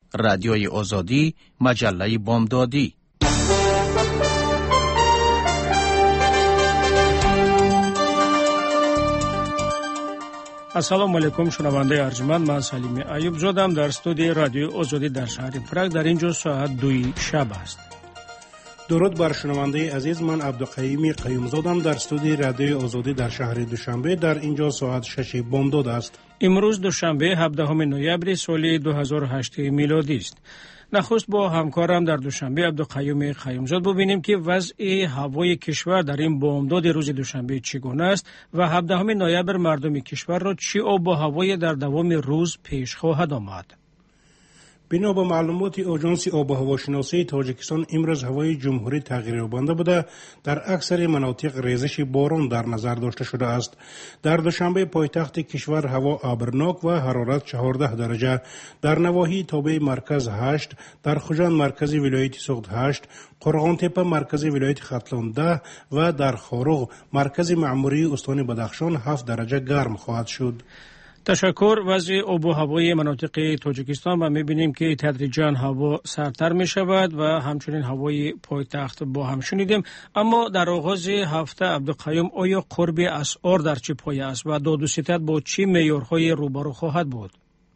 رادیوی آزادی، مجله بامدادی. السلام علیکم شنونده ارجمند، من سلیم ایوب زادم در استودیو رادیو آزادی در شهر پراگ. در اینجا ساعت 2 شب است. درود بر شنونده عزیز، من عبدالقیوم قیوم زادم در استودیو رادیو آزادی در شهر دوشنبه. در اینجا ساعت 6 بامداد است. امروز دوشنبه 17 نوامبر سال 2008 میلادی است. نخست با همکارم در دوشنبه عبدالقیوم قیومزاد ببینیم که وضع هوای کشور در این بامداد روز دوشنبه چگونه است و 17 نوامبر مردم کشور را چه آب و هوایی در دوام روز پیش خواهد آمد. بنا به معلومات آژانس آب و هواشناسی تاجیکستان، امروز هوای جمهوری تغییریابنده بوده. در اکثر مناطق ریزش باران در نظر داشته شده است. در دوشنبه پایتخت کشور هوا ابرناک و حرارت 14 درجه، در نواحی تابع مرکز 8، در خوجند مرکز ولایت سوخت 8، قرغانتپه مرکز ولایت ختلان 10 و در خاروغ مرکز معموری استان بدخشان 7 درجه گرم خواهد شد. تشکر. وضع آب و هوای مناطق تاجیکستان و می‌بینیم که تدریجاً هوا سردتر می‌شود و همچنین هوای پایتخت با هم شنیدیم. اما در آغاز هفته عبدالقیوم، آیا قرب اسعار در چه پایه است و داد و ستد با چه معیارهای روبرو خواهد بود؟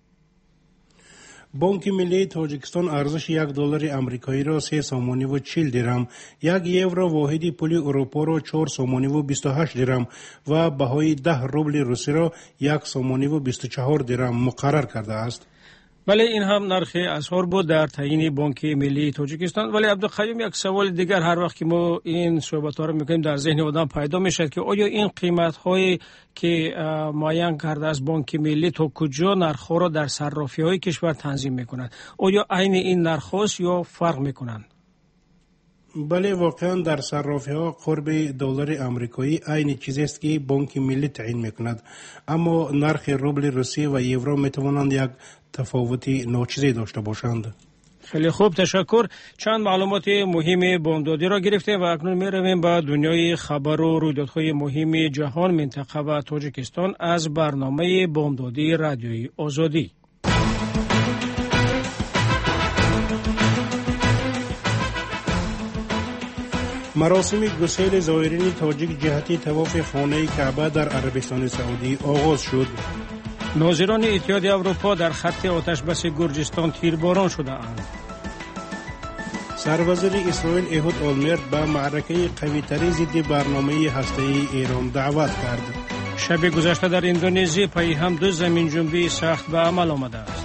بانک ملی تاجیکستان ارزش $1 آمریکایی را 3 سامانی و 40 درهم، 1 یورو واحد پول اروپا را 4 سامانی و 28 درهم و بهای 10 روبل روسی را 1 سامانی و 24 درهم مقرر کرده است. بله، این هم نرخ اسعار بود در تعیین بانک ملی تاجیکستان. ولی عبدالقیوم، یک سوال دیگر هر وقت که ما این صحبت‌ها رو می‌کنیم در ذهن آدم پیدا میشه که آیا این قیمت‌هایی که معین کرده از بانک ملی تا کجا نرخ‌ها را در صرافی‌های کشور تنظیم می‌کنند؟ آیا عین این نرخ‌هاست یا فرق می‌کنند؟ بله، واقعا در صرافی‌ها قرب دلار آمریکایی عین چیزی است که بانک ملی تعیین می‌کند، اما نرخ روبل روسی و یورو می‌توانند یک تفاوتی ناچیزی داشته باشند. خیلی خوب، تشکر. چند معلومات مهم بامدادی را گرفتیم و اکنون می‌رویم به دنیای خبر و رویدادهای مهم جهان، منطقه و تاجیکستان از برنامه بامدادی رادیوی آزادی. مراسم گسیل زائرین تاجیک جهت طواف خانه کعبه در عربستان سعودی آغاز شد. ناظران اتحاد اروپا در خط آتشبس گرجستان تیرباران شده اند. سروزیر اسرائیل اهود اولمرت به معرکه قوی‌تری ضد برنامه هسته‌ای ایران دعوت کرد. شب گذشته در اندونزی پای هم 2 زمین جنبی سخت به عمل آمده است.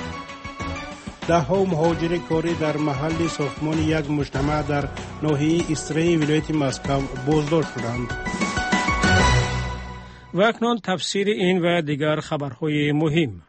ده‌ها مهاجر کاری در محل ساختمان یک مجتمع در ناحیه استرای ولایت مسکو بازداشت شدند. و اکنون تفسیر این و دیگر خبرهای مهم.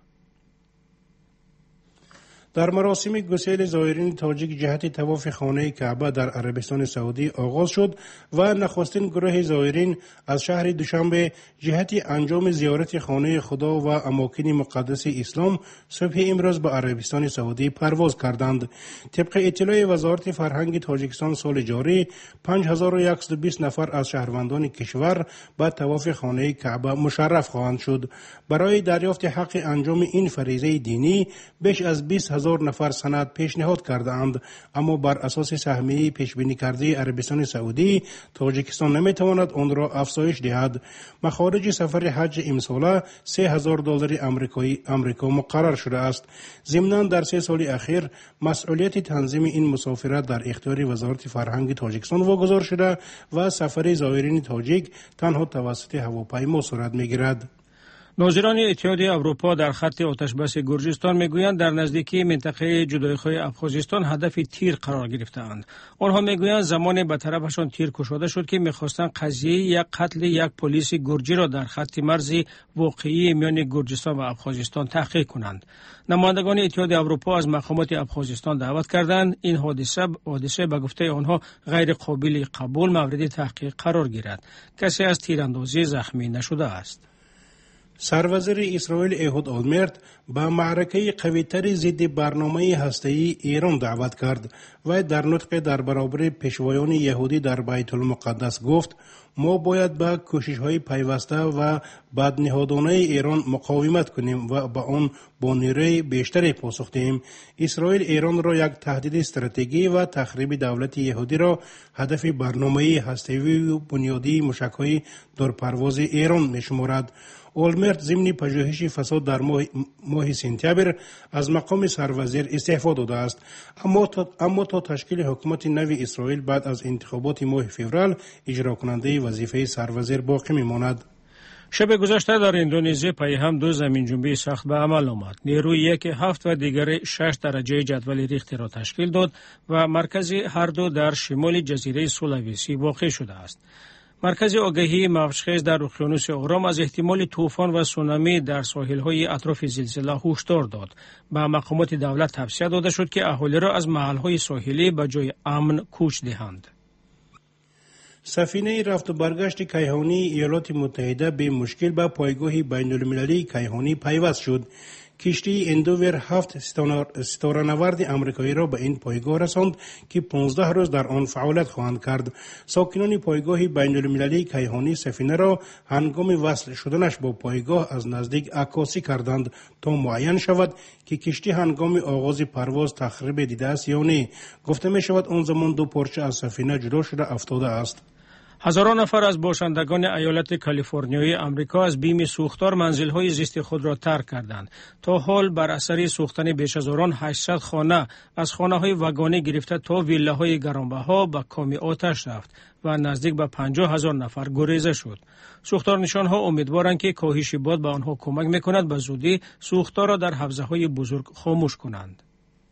در مراسم گسیل زائرین تاجیک جهت طواف خانه کعبه در عربستان سعودی آغاز شد و نخستین گروه زائرین از شهر دوشنبه جهت انجام زیارت خانه خدا و اماکن مقدس اسلام صبح امروز به عربستان سعودی پرواز کردند. طبق اطلاع وزارت فرهنگ تاجیکستان، سال جاری 5120 نفر از شهروندان کشور به طواف خانه کعبه مشرف خواهند شد. برای دریافت حق انجام این فریضه دینی بیش از 20,000 نفر سند پیشنهاد کرده اند، اما بر اساس سهمیه پیش بینی کرده عربستان سعودی تاجیکستان نمیتواند آن را افزایش دهد. مخارج سفر حج امساله $3,000 آمریکا مقرر شده است. ضمناً در 3 سال اخیر مسئولیت تنظیم این مسافرت در اختیار وزارت فرهنگ تاجیکستان واگذار شده و سفر زائرین تاجیک تنها توسط هواپیما صورت میگیرد. ناظران اتحاد اروپا در خط آتشبس گرجستان میگویند در نزدیکی منطقه جدایی‌خواه افغانستان هدف تیر قرار گرفتند. آنها میگویند زمان به طرفشان تیر کشاده شد که میخواستند قضیه یک قتل یک پلیس گرجی را در خط مرز واقعی میان گرجستان و افغانستان تحقیق کنند. نمایندگان اتحاد اروپا از مقامات افغانستان دعوت کردند این حادثه به گفته آنها غیر قابل قبول مورد تحقیق قرار گیرد. کسی از تیراندازی زخمی نشده است. سروزیر اسرائیل اهود اولمرت به معرکه قوی‌تری ضد برنامه هسته‌ای ایران دعوت کرد و در نطق در برابر پیشوایان یهودی در بیت المقدس گفت ما باید به کوشش‌های پیوسته و بدنهادانه ایران مقاومت کنیم و به آن با نیروی بیشتری پاسخ دهیم. اسرائیل ایران را یک تهدید استراتژی و تخریب دولت یهودی را هدف برنامه‌ای هسته‌ای و بنیادی موشک‌های دورپرواز ایران می‌شمارد. اولمرت ضمن پژوهش فساد در ماه سپتامبر از مقام سروزیر استعفا داده است، اما تا تشکیل حکومت نو اسرائیل بعد از انتخابات ماه فوریه اجرا کننده وظیفه سروزیر باقی میماند. شب گذشته در اندونزی پای هم دو زمین جنبی سخت به عمل آمد. نیروی یک 7 و دیگر 6 درجه جدول ریخت را تشکیل داد و مرکز هر دو در شمال جزیره سولاویسی واقع شده است. مرکز آگاهی موج‌خیز در اقیانوس اورام از احتمال طوفان و سونامی در ساحل‌های اطراف زلزله هشدار داد. به مقامات دولت توصیه داده شد که اهالی را از محل‌های ساحلی به جای امن کوچ دهند. سفینه رفت و برگشت کیهانی ایالات متحده به مشکل به پایگاه بین‌المللی کیهانی پیوست شد. کشتی اندوور 7 ستاره‌نورد آمریکایی را به این پایگاه رساند که 15 روز در آن فعالیت خواهند کرد. ساکنان پایگاه بین‌المللی کیهانی سفینه را هنگام وصل شدنش با پایگاه از نزدیک عکاسی کردند تا معین شود که کشتی هنگام آغاز پرواز تخریب دیده است یا نه. گفته می شود آن زمان دو پارچه از سفینه جدا شده افتاده است. هزاران نفر از باشندگان ایالت کالیفرنیای آمریکا از بیم سوختار منزل‌های زیست خود را ترک کردند. تا حال بر اثر سوختن بیش از 800 خانه از خانه‌های وگانی گرفته تا ویلاهای گرانبها به کام آتش رفت و نزدیک به 50,000 نفر گریزه شد. سوختارنشان‌ها امیدوارند که کاهش باد به آنها کمک می‌کند به زودی سوختار را در حوزه‌های بزرگ خاموش کنند.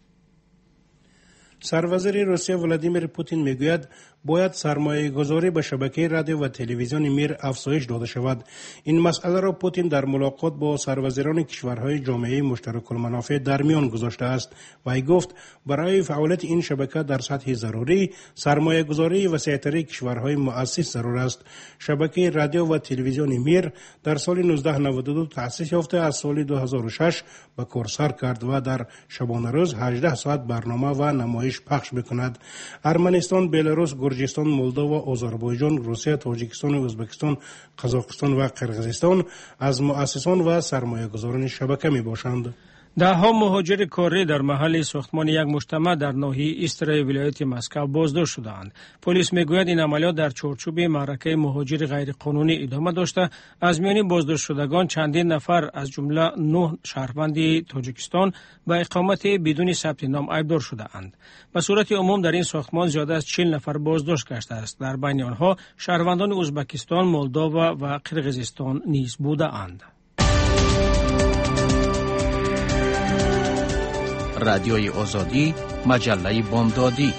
سروزیر روسیه ولادیمیر پوتین میگوید باید سرمایه گذاری به شبکه رادیو و تلویزیون میر افزایش داده شود. این مسئله را پوتین در ملاقات با سروزیران کشورهای جامعه مشترک المنافع در میان گذاشته است و ای گفت برای فعالیت این شبکه در سطح ضروری سرمایه گذاری وسیع‌تر کشورهای مؤسس ضرور است. شبکه رادیو و تلویزیون میر در سال 1992 تأسیس یافته از سال 2006 به کار سر کرد و در شبانه روز 18 ساعت برنامه و نمایش پخش می‌کند. ارمنستان، بلاروس، گرجستان، مولداوا، آذربایجان، روسیه، تاجیکستان، ازبکستان، قزاقستان و قرقیزستان از مؤسسان و سرمایه‌گذاران شبکه میباشند. ده‌ها مهاجر کاری در محل ساختمان یک مجتمع در ناحیه ایسترای ولایت مسکو بازداشت شدند. پلیس میگوید این عملیات در چارچوب معرکه مهاجر غیرقانونی ادامه داشته. از میان بازداشت شدگان چندین نفر از جمله 9 شهروند تاجیکستان به اقامت بدون ثبت نام ایبدار شده‌اند. به صورت عموم در این ساختمان زیاده از 40 نفر بازداشت گشته است. در بین آنها شهروندان ازبکستان، مولداوا و قرقیزستان نیز بوده‌اند. رادیوی آزادی، مجله بامدادی.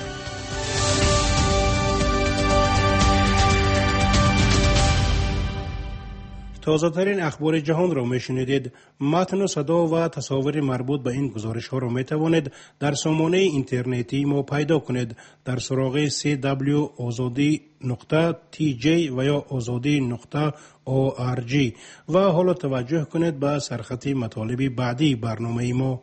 تازه ترین اخبار جهان را میشنیدید. متن و صدا و تصاویر مربوط به این گزارش ها را می توانید در سامانه اینترنتی ما پیدا کنید در سراغ cw.azadi.tj و یا azadi.org و حالا توجه کنید به سرخط مطالب بعدی برنامه ما.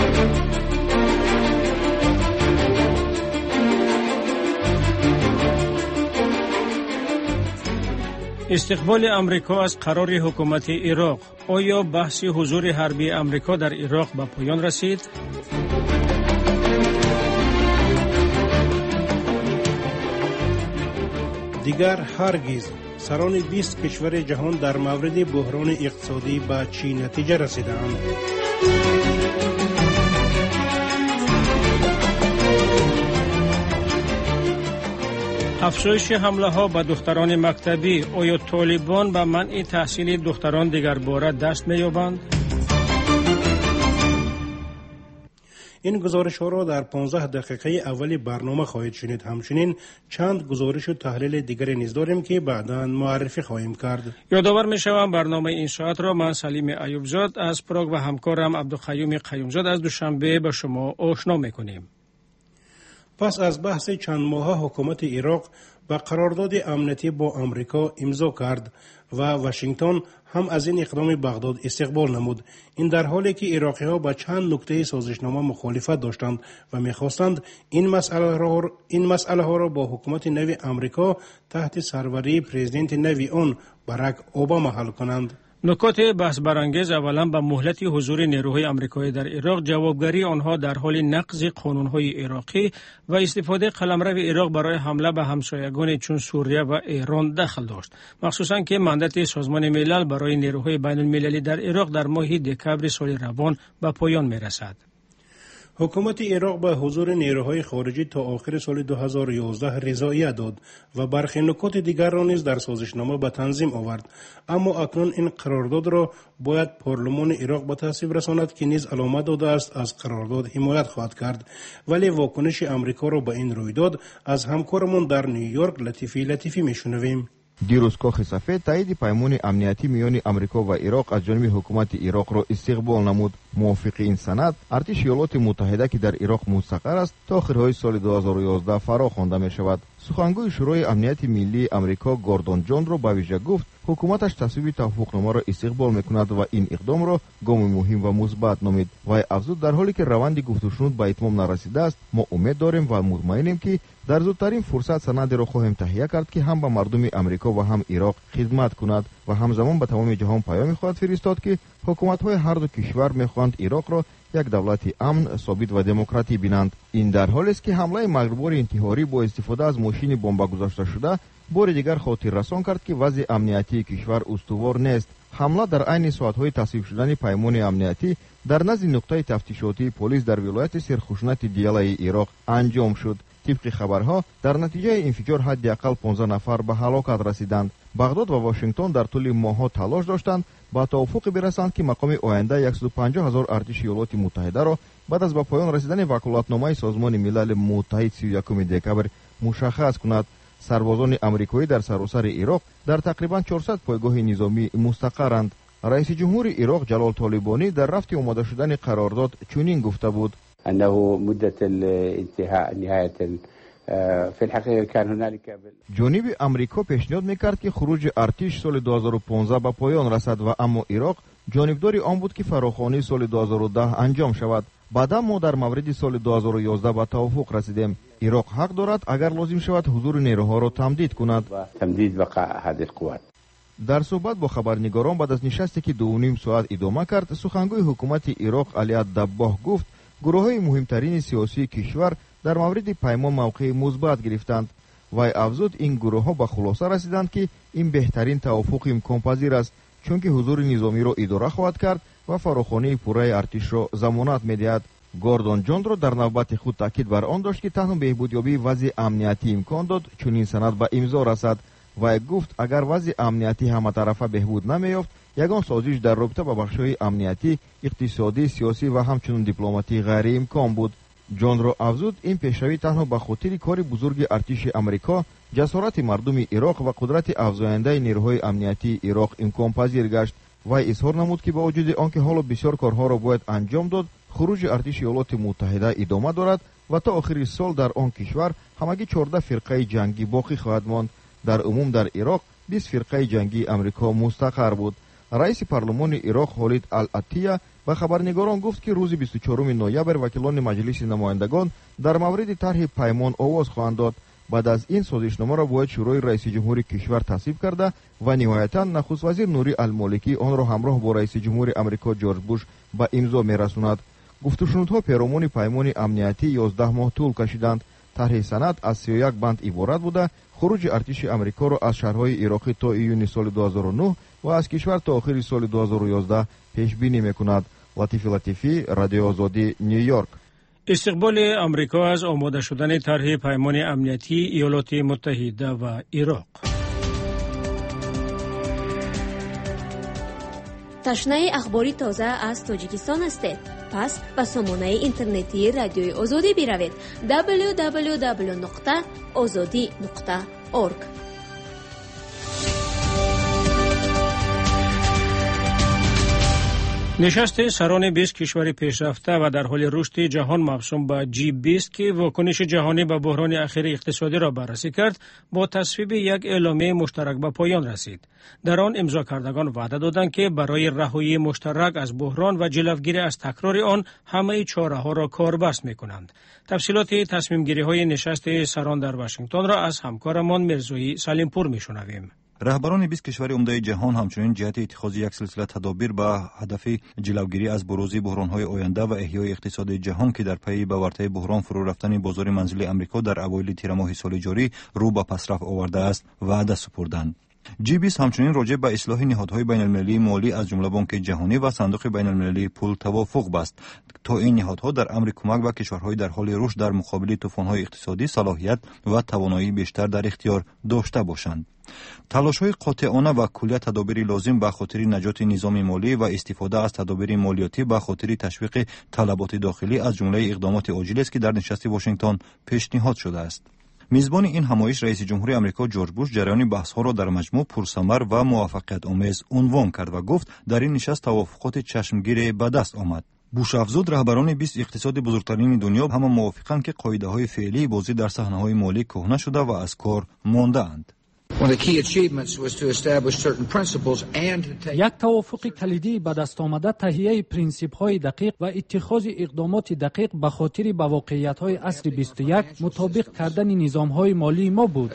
استقبال امریکا از قرار حکومت عراق. آیا بحث حضور حربی امریکا در عراق به پایان رسید؟ دیگر هرگز سران 20 کشور جهان در مورد بحران اقتصادی به چی نتیجه رسیدند؟ افزایش حمله ها به دختران مکتبی. آیا طالبان به منع تحصیل دختران دیگر باره دست می‌یابند؟ این گزارش ها را در 15 دقیقه اولی برنامه خواهید شنید. همچنین چند گزارش و تحلیل دیگر نیز داریم که بعداً معرفی خواهیم کرد. یادآور می‌شوم برنامه این ساعت را من سلیم ایوبزاد از پراگ و همکارم عبدالقیوم قیومزاد از دوشنبه به شما آشنا می‌کنیم. پس از بحث چند ماهه حکومت عراق به قرارداد امنیتی با آمریکا امضا کرد و واشنگتن هم از این اقدام بغداد استقبال نمود. این در حالی که عراقی‌ها با چند نکته سازشنامه مخالفت داشتند و می‌خواستند این مسئله ها را با حکومت نو آمریکا تحت سروری پرزیدنت نو آن باراک اوباما حل کنند. نکات بحث برانگیز اولا به مهلت حضور نیروهای آمریکایی در عراق، جوابگری آنها در حال نقض قانون‌های عراقی و استفاده قلمرو عراق برای حمله به همسایگان چون سوریه و ایران دخل داشت، مخصوصا که ماندات سازمان ملل برای نیروهای بین المللی در عراق در ماه دکامبر سال روان به پایان می‌رسد. حکومت عراق به حضور نیروهای خارجی تا آخر سال 2011 رضایت داد و برخی نکات دیگر را نیز در سازشنامه به تنظیم آورد، اما اکنون این قرارداد را باید پارلمان عراق به تصویب رساند که نیز علامت داده است از قرارداد حمایت خواهد کرد. ولی واکنش امریکا را به این رویداد از همکارمان در نیویورک لطیفی میشنویم. دیروز کاخ سفید تایید پیمان امنیتی میان امریکا و عراق از جانب حکومت عراق را استقبال نمود. موافق این سند، ارتش ایالات متحده که در عراق مستقر است تا آخرهای سال 2011 فرا خوانده می شود. سخنگوی شورای امنیت ملی امریکا گوردون جان را به ویژه گفت حکومتش تصویب توافقنامه را استقبال میکند و این اقدام را گام مهم و مثبت نامید. و افزود در حالی که روند گفتگو به اتمام نرسیده است، ما امید داریم و مطمئنیم که در زودترین فرصت سند را خواهیم تهیه کرد که هم به مردم امریکا و هم عراق خدمت کند و همزمان به تمام جهان پیام خواهد فرستاد که حکومت‌های هر دو کشور می‌خواهند عراق را یک دولت امن، ثابت و دموکراتی بینند. این در حالی است که حمله مغربار انتحاری با استفاده از ماشین بمب گذاشته شده بار دیگر خاطر رسان کرد که وضع امنیتی کشور استوار نیست. حمله در عین ساعت‌های تصویب شدن پیمان امنیتی در نزد نقطه تفتیشاتی پلیس در ولایت سرخشونت دیاله عراق انجام شد. طبق خبرها در نتیجه انفجار حداقل 15 نفر به هلاکت رسیدند. بغداد و واشنگتن در طول ماه‌ها تلاش داشتند با توافق برسند که مقام آینده 150,000 ارتش ایالات متحده را بعد از به پایان رسیدن وکالتنامه سازمان ملل متحد 31 دکامبر مشخص کند. سربازان آمریکایی در سراسر عراق در تقریبا 400 پایگاه نظامی مستقرند. رئیس جمهور عراق جلال طالبانی در رفت آماده شدن قرارداد چنین گفته بود: انه مدة الانتهاء نهاية في الحقيقة كان هنالك جانب امریکا پیشنهاد میکرد که خروج ارتش سال 2015 به پایان رسد و اما عراق جانبدار آن بود که فراخوانی سال 2010 انجام شود. بعدا ما در مورد سال 2011 به توافق رسیدیم. عراق حق دارد اگر لازم شود حضور نیروها را تمدید کند. تمدید بقاء هذه القوات. در صحبت با خبرنگاران بعد از نشستی که 2.5 ساعت ادامه کرد، سخنگوی حکومت عراق علی دباغ گفت گروه‌های مهمترین سیاسی کشور در مورد پیمان موقع مثبت گرفتند. و افزود این گروه‌ها به خلاصه رسیدند که این بهترین توافق امکان پذیر است، چون که حضور نظامی را اداره خواهد کرد و فراخوانی پوره ارتش را ضمانت می‌دهد. گوردون جان را در نوبت خود تاکید بر آن داشت که تنها بهبودیابی وضع امنیتی امکان داد چون این سند به امضا رسد و گفت اگر وضع امنیتی همه طرفه بهبود نمی‌یافت یگان سازش در رابطه با بخش‌های امنیتی، اقتصادی، سیاسی و همچنین دیپلماتی غیر امکان بود. جان را افزود این پیشروی تنها به خاطر کار بزرگ ارتش امریکا، جسارت مردم عراق و قدرت افزاینده نیروهای امنیتی عراق امکان پذیر گشت و اظهار نمود که با وجود آنکه حالا بسیار کارها را باید انجام داد، خروج ارتش ایالات متحده ادامه دارد و تا آخر سال در آن کشور همگی 14 فرقه جنگی باقی خواهد ماند. در عموم در عراق 20 فرقه جنگی امریکا مستقر بود. رئیس پارلمان عراق خالد العطیه به خبرنگاران گفت که روز 24 نوامبر وکیلان مجلس نمایندگان در مورد طرح پیمان آواز خواهند داد. بعد از این سازشنامه را باید شورای رئیس جمهور کشور تصویب کرده و نهایتا نخست وزیر نوری المالکی آن را همراه با رئیس جمهور امریکا جورج بوش به امضا می‌رساند. گفتگوها پیرامون پیمان امنیتی 11 ماه طول کشیدند. طرح سند از 31 بند عبارت بوده خروج ارتش امریکا را از شهرهای عراقی تا ایون سال 2009 و از کشور تا آخر سال 2011 پیش بینی می‌کند. لطیفی رادیو آزادی نیویورک. استقبال امریکا از آماده شدن طرح پیمان امنیتی ایالات متحده و عراق. تشنه اخباری تازه از تاجیکستان هستید؟ پس به سامانه اینترنتی رادیوی آزادی بروید www.azadi.org. نشست سران 20 کشور پیشرفته و در حال رشد جهان موسوم به G20 که واکنش جهانی به بحران اخیر اقتصادی را بررسی کرد، با تصویب یک اعلامیه مشترک به پایان رسید. در آن امضا کردگان وعده دادند که برای رهایی مشترک از بحران و جلوگیری از تکرار آن همه چاره‌ها را کاربست می‌کنند. تفصیلات تصمیم گیری‌های نشست سران در واشنگتن را از همکارمان مرزویی سلیمپور می‌شنویم. رهبران 20 کشور عمده جهان همچنین جهت اتخاذ یک سلسله تدابیر به هدف جلوگیری از بروز بحران‌های آینده و احیای اقتصاد جهان که در پی به ورطه بحران فرو رفتن بازار منزلی آمریکا در اوایل تیر ماه سال جاری رو به پیشرفت آورده است وعده سپردند. G20 همچنین راجع به اصلاح نهادهای بین‌المللی مالی از جمله بانک جهانی و صندوق بین‌المللی پول توافق بست تا این نهادها در امر کمک به کشورهای در حال رشد در مقابل طوفان‌های اقتصادی صلاحیت و توانایی بیشتر در اختیار داشته باشند. تلاش‌های قاطعانه و کلیه تدابیر لازم به خاطر نجات نظام مالی و استفاده از تدابیر مالیاتی به خاطر تشویق طلبات داخلی از جمله اقدامات عاجل است که در نشست واشنگتن پیشنهاد شده است. میزبان این همایش رئیس جمهوری آمریکا جورج بوش جریان بحث‌ها را در مجموع پرثمر و موفقیت آمیز عنوان کرد و گفت در این نشست توافقات چشمگیر به دست آمد. بوش افزود رهبران 20 اقتصاد بزرگترین دنیا همه موافقند که قاعده‌های فعلی بازی در صحنه‌های مالی کهنه شده و از کار مانده‌اند. یک توافق کلیدی به دست آمده تهیه پرینسیپ‌های دقیق و اتخاذ اقدامات دقیق به خاطر به واقعیت‌های عصر 21 مطابق کردن نظام‌های مالی ما بود.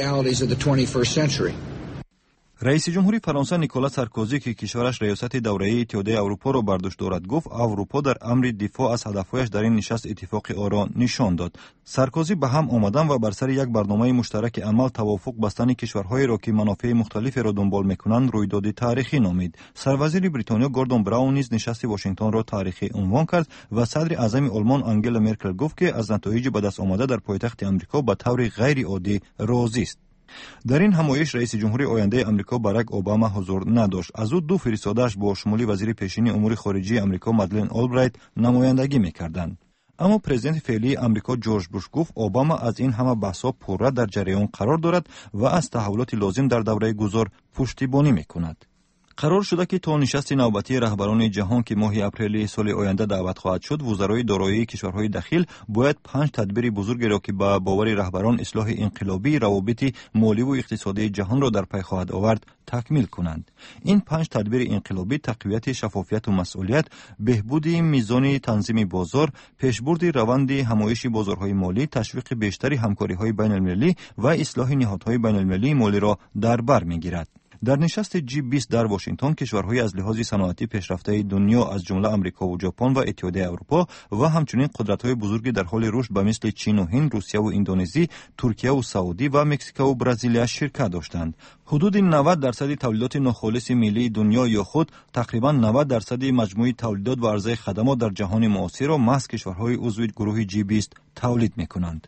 رئیس جمهوری فرانسه نیکولا سارکوزی که کشورش ریاست دوره‌ای اتحادیه اروپا را بر دوش دارد گفت اروپا در امر دفاع از هدفهایش در این نشست اتفاق آرا نشان داد. سارکوزی به هم آمدن و بر سر یک برنامه مشترک عمل توافق بستن کشورهایی را که منافع مختلفی را دنبال می‌کنند رویداد تاریخی نامید. سروازیر بریتانیا گوردون براون نیز نشست واشنگتن را تاریخی عنوان کرد و صدر اعظم آلمان آنگلا مرکل گفت که از نتایج به دست آمده در پایتخت آمریکا به طور غیر عادی راضی است. در این همایش رئیس جمهوری آینده آمریکا باراک اوباما حضور نداشت. از او دو فرستاده‌اش با شمول وزیر پیشین امور خارجه آمریکا مادلین آلبرایت نمایندگی می‌کردند. اما پرزیدنت فعلی آمریکا جورج بوش گفت اوباما از این همه بحث‌ها پررا در جریان قرار دارد و از تحولات لازم در دوره گذار پشتیبانی می‌کند. قرار شده که تا نشست نوبتی رهبران جهان که ماه اپریل سال آینده دعوت خواهد شد، وزرای دارایی کشورهای داخل باید 5 تدبیر بزرگی را که با باور رهبران اصلاح انقلابی روابط مالی و اقتصادی جهان را در پی خواهد آورد تکمیل کنند. این 5 تدبیر انقلابی تقویت شفافیت و مسئولیت، بهبود میزان تنظیم بازار، پیشبرد روند همایش بازارهای مالی، تشویق بیشتر همکاری‌های بین‌المللی و اصلاح نهادهای بین‌المللی مالی را در بر می‌گیرد. در نشست G20 در واشنگتن کشورهای از لحاظ صنعتی پیشرفته دنیا از جمله آمریکا و ژاپن و اتحادیه اروپا و همچنین قدرت‌های بزرگی در حال رشد به مثل چین و هند، روسیه و اندونزی، ترکیه و سعودی و مکزیک و برزیل شرکت داشتند. حدود 90% تولیدات ناخالص ملی دنیا یا خود تقریبا 90% مجموع تولیدات و عرضه خدمات در جهان معاصر را محض کشورهای عضو گروه G20 تولید می‌کنند.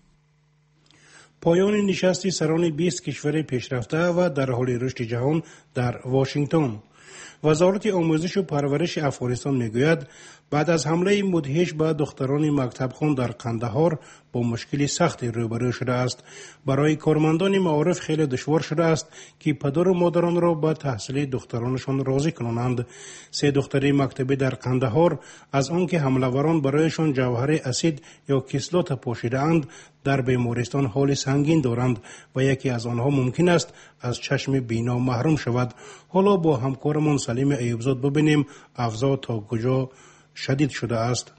پایان نشست سران 20 کشور پیشرفته و در حال رشد جهان در واشنگتن. وزارت آموزش و پرورش افغانستان میگوید بعد از حمله مدهش به دختران مکتبخوان در قندهار با مشکل سختی روبرو شده است. برای کارمندان معارف خیلی دشوار شده است که پدر و مادران را به تحصیل دخترانشان راضی کنند. 3 دختر مکتبی در قندهار از آنکه حمله‌وران برایشان جوهر اسید یا کسلات پاشیده اند در بیمارستان حال سنگین دارند و یکی از آنها ممکن است از چشم بینا محروم شود. حالا با همکارمان سلیم ایوبزاد ببینیم اوضاع تا کجا شدید شده است.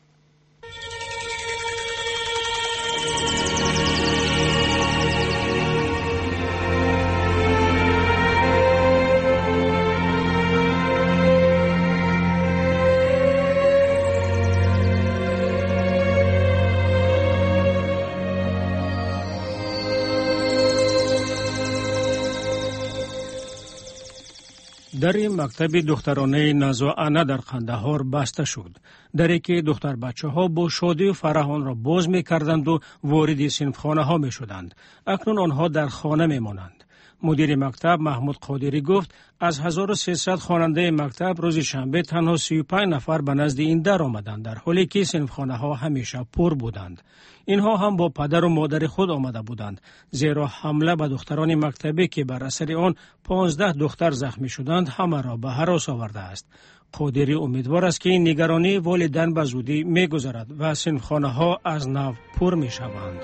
در این مکتب دخترانه نازوانه در قندهار بسته شد. دری که دختر بچه ها با شادی و فرح آن را باز می کردند و وارد صنفخانه ها می شدند. اکنون آنها در خانه می مانند. مدیر مکتب محمود قادری گفت از 1300 خواننده مکتب روز شنبه تنها 35 نفر به نزد این در آمدند، در حالی که صنفخانه ها همیشه پر بودند. اینها هم با پدر و مادر خود آمده بودند، زیرا حمله به دختران مکتبی که بر اثر آن 15 دختر زخمی شدند همه را به هراس آورده است. قادری امیدوار است که این نگرانی والدین به زودی می‌گذرد و صنفخانه‌ها از نو پر می‌شوند.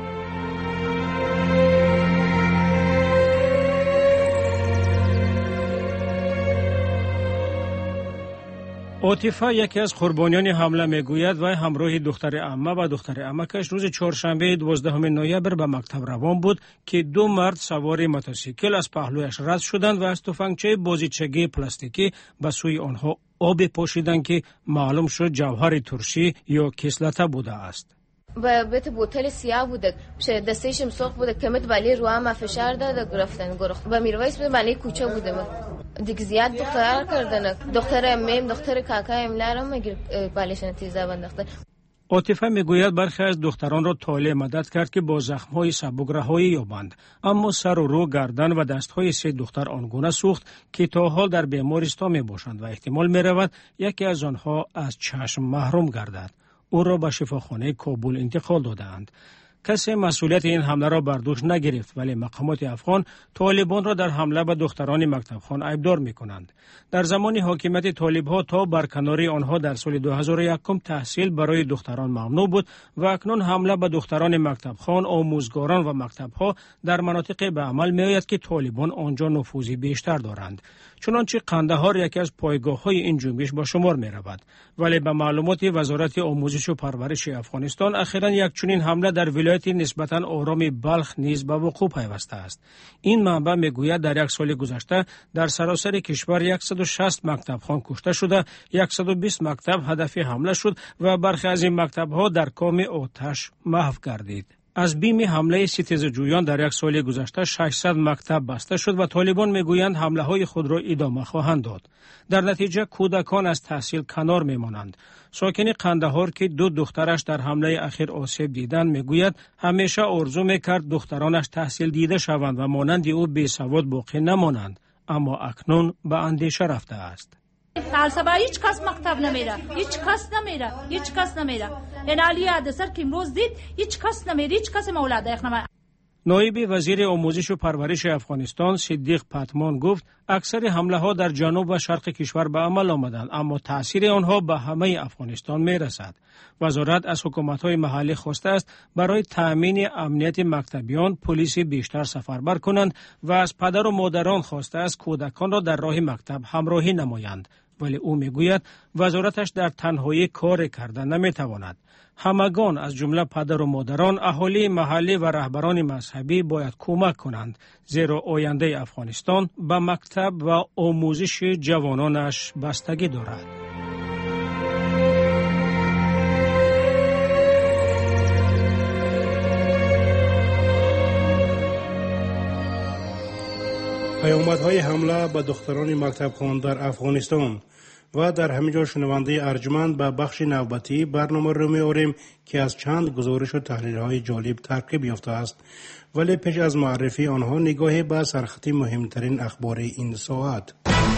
عاطفه یکی از قربانیان حمله میگوید و همراه دختر عمه و دختر عمکش روز چهارشنبه 12 نوامبر به مکتب روان بود که دو مرد سوار موتورسیکل از پهلویش رد شدند و از تفنگچه بازیچگی پلاستیکی به سوی آنها آب پاشیدند که معلوم شد جوهر ترشی یا کسلته بوده است. با بیت بوتل سیاه بوده، دستش مسخ بوده، کمت ولی رو هم فشار داد گرفتن گرخت. با میرویس بود ولی کوچه بوده. دیگه زیاد دختر کردن. دختر میم، دختر کاکایم لارم میگه بالشون تیزه بنداخته. عاطفه میگوید برخی از دختران را طالع مدد کرد که با زخم‌های سبک رهایی یابند، اما سر و رو، گردن و دست‌های سه دختر آنگونه سوخت که تا حال در بیمارستان میباشند و احتمال میرود یکی از آنها از چشم محروم گردد. او را به شفاخانه کابل انتقال دادند. کسی مسئولیت این حمله را بر دوش نگرفت، ولی مقامات افغان طالبان را در حمله به دختران مکتبخوان ایبدار می‌کنند. در زمان حاکمیت طالب‌ها تا برکناری آنها در سال 2001 تحصیل برای دختران ممنوع بود و اکنون حمله به دختران مکتبخوان، آموزگاران و مکتب‌ها در مناطق به عمل می‌آید که طالبان آنجا نفوذی بیشتر دارند. چنانچه قندهار یکی از پایگاه‌های این جنبش به شمار می‌رود، ولی به معلومات وزارت آموزش و پرورش افغانستان اخیراً یک چنین حمله در ولایت نسبتاً آرام بلخ نیز به وقوع پیوسته است. این منبع میگوید در یک سال گذشته در سراسر کشور 160 مکتبخوان کشته شده، 120 مکتب هدف حمله شد و برخی از این مکتب‌ها در کام آتش محو گردید. از بیم حمله ستیزجویان در یک سال گذشته 600 مکتب بسته شد و طالبان میگویند حمله‌های خود را ادامه خواهند داد. در نتیجه کودکان از تحصیل کنار میمانند. ساکن قندهار که دو دخترش در حمله اخیر آسیب دیدند میگوید همیشه آرزو میکرد دخترانش تحصیل دیده شوند و مانند او بیسواد باقی نمانند، اما اکنون به اندیشه رفته است. فلسفه هیچ کس مکتب نمیره، هیچ کس نمیره. این علی حدثر که امروز دید هیچ کس نمیره، هیچ کس مولد نمیره. نایب وزیر آموزش و پرورش افغانستان صدیق پتمان گفت اکثر حمله ها در جنوب و شرق کشور به عمل آمدند، اما تاثیر آنها به همه افغانستان می رسد. وزارت از حکومت های محلی خواسته است برای تأمین امنیت مکتبیان پلیس بیشتر سفربر کنند و از پدر و مادران خواسته است کودکان را در راه مکتب همراهی نمایند، ولی او میگوید وزارتش در تنهایی کار کردن نمیتواند. همگان از جمله پدر و مادران، اهالی محلی و رهبران مذهبی باید کمک کنند، زیرا آینده افغانستان به مکتب و آموزش جوانانش بستگی دارد. پیامدهای حمله به دختران مکتبخوان در افغانستان و در همینجا شنونده ارجمند به بخش نوبتی برنامه رو می‌آوریم که از چند گزارش و تحلیل‌های جالب ترکیب یافته است، ولی پیش از معرفی آنها نگاهی به سرخط مهمترین اخبار این ساعت.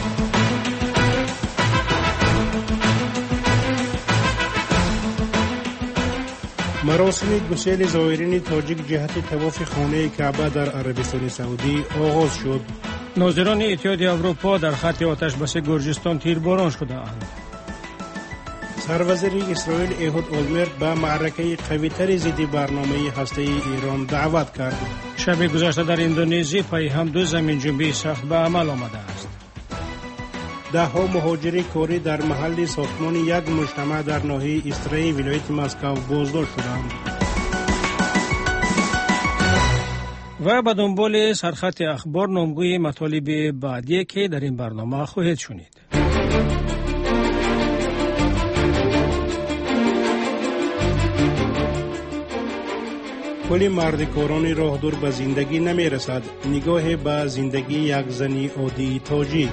مراسم گسیل زائرین تاجیک جهت طواف خانه کعبه در عربستان سعودی آغاز شد. ناظران اتحاد اروپا در خط آتش بس گرجستان تیرباران شده‌اند. سروزیر اسرائیل ایهود اولمرت به معرکه قوی‌تر ضد برنامه هسته‌ای ایران دعوت کرد. شب گذشته در اندونزی پای هم دو زمین جنبی سخت به عمل آمده است. ده‌ها مهاجر کاری در محل ساختمان یک مجتمع در ناحیه استرای ولایت مسکو بازداشت شدند. و به دنبال سرخط اخبار نامگوی مطالب بعدی که در این برنامه خواهید شنید. کلی مردکاران راهدور به زندگی نمی رسد. نگاه به زندگی یک زنی عادی تاجیک.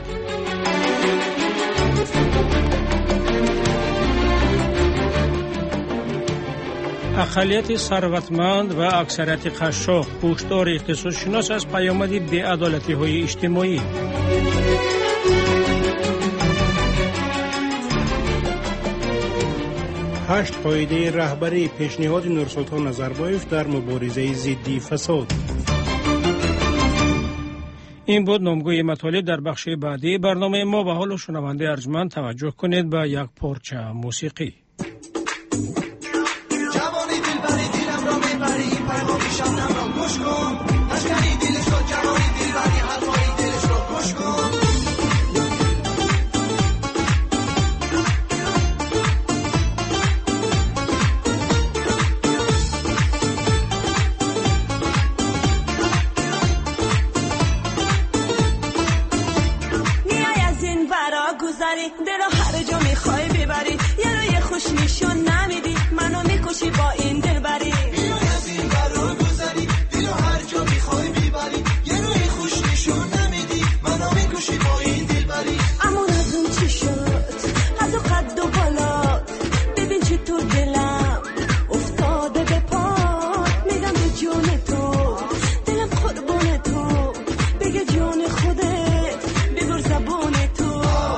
اقلیت ثروتمند و اکثریت قشاق پشتار اقتصاد شناس از پیامد بی‌عدالتی های اجتماعی. هشت قاعده رهبری پیشنهاد نورسلطان نظربایف در مبارزه ضد فساد. این بود نامگوی مطالب در بخش بعدی برنامه ما. به حال شنونده ارجمند توجه کنید به یک پارچه موسیقی. جوانی دلبری دلم را میبری، این پیغامی شبنم را گوش کن، اشکنی دلش را جوانی دلبری، حرفای دلش را گوش کن. دلو هر جا میخوای ببری، یه روی خوش نشون نمیدی، منو میکشی با این دلبری. بیا از این برا گذری، دلو هر جا میخوای ببری، یه روی خوش نشون نمیدی، منو میکشی با این دلبری. امون از اون چی شد، از اون قد و بالا، ببین چطور دلم افتاده به پات، میگم به جون تو، دلم قربون تو، بگه جون خودت، ببر زبون تو.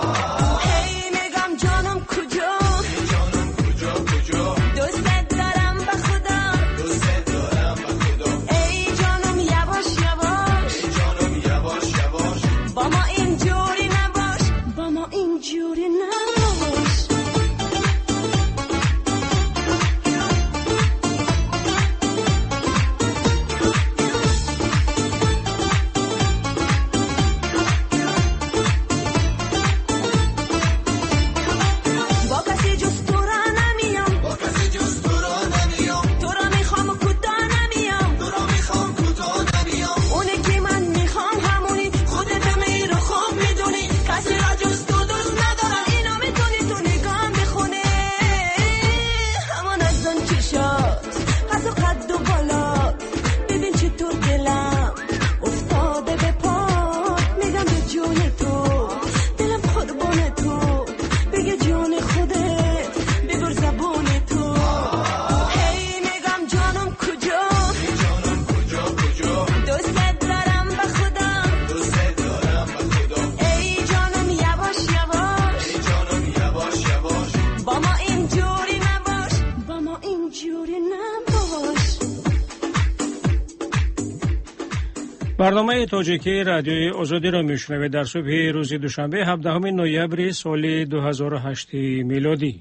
برنامه تاجیکی رادیوی آزادی را میشنوید در صبح روز دوشنبه 17 نوامبر سال 2008 میلادی.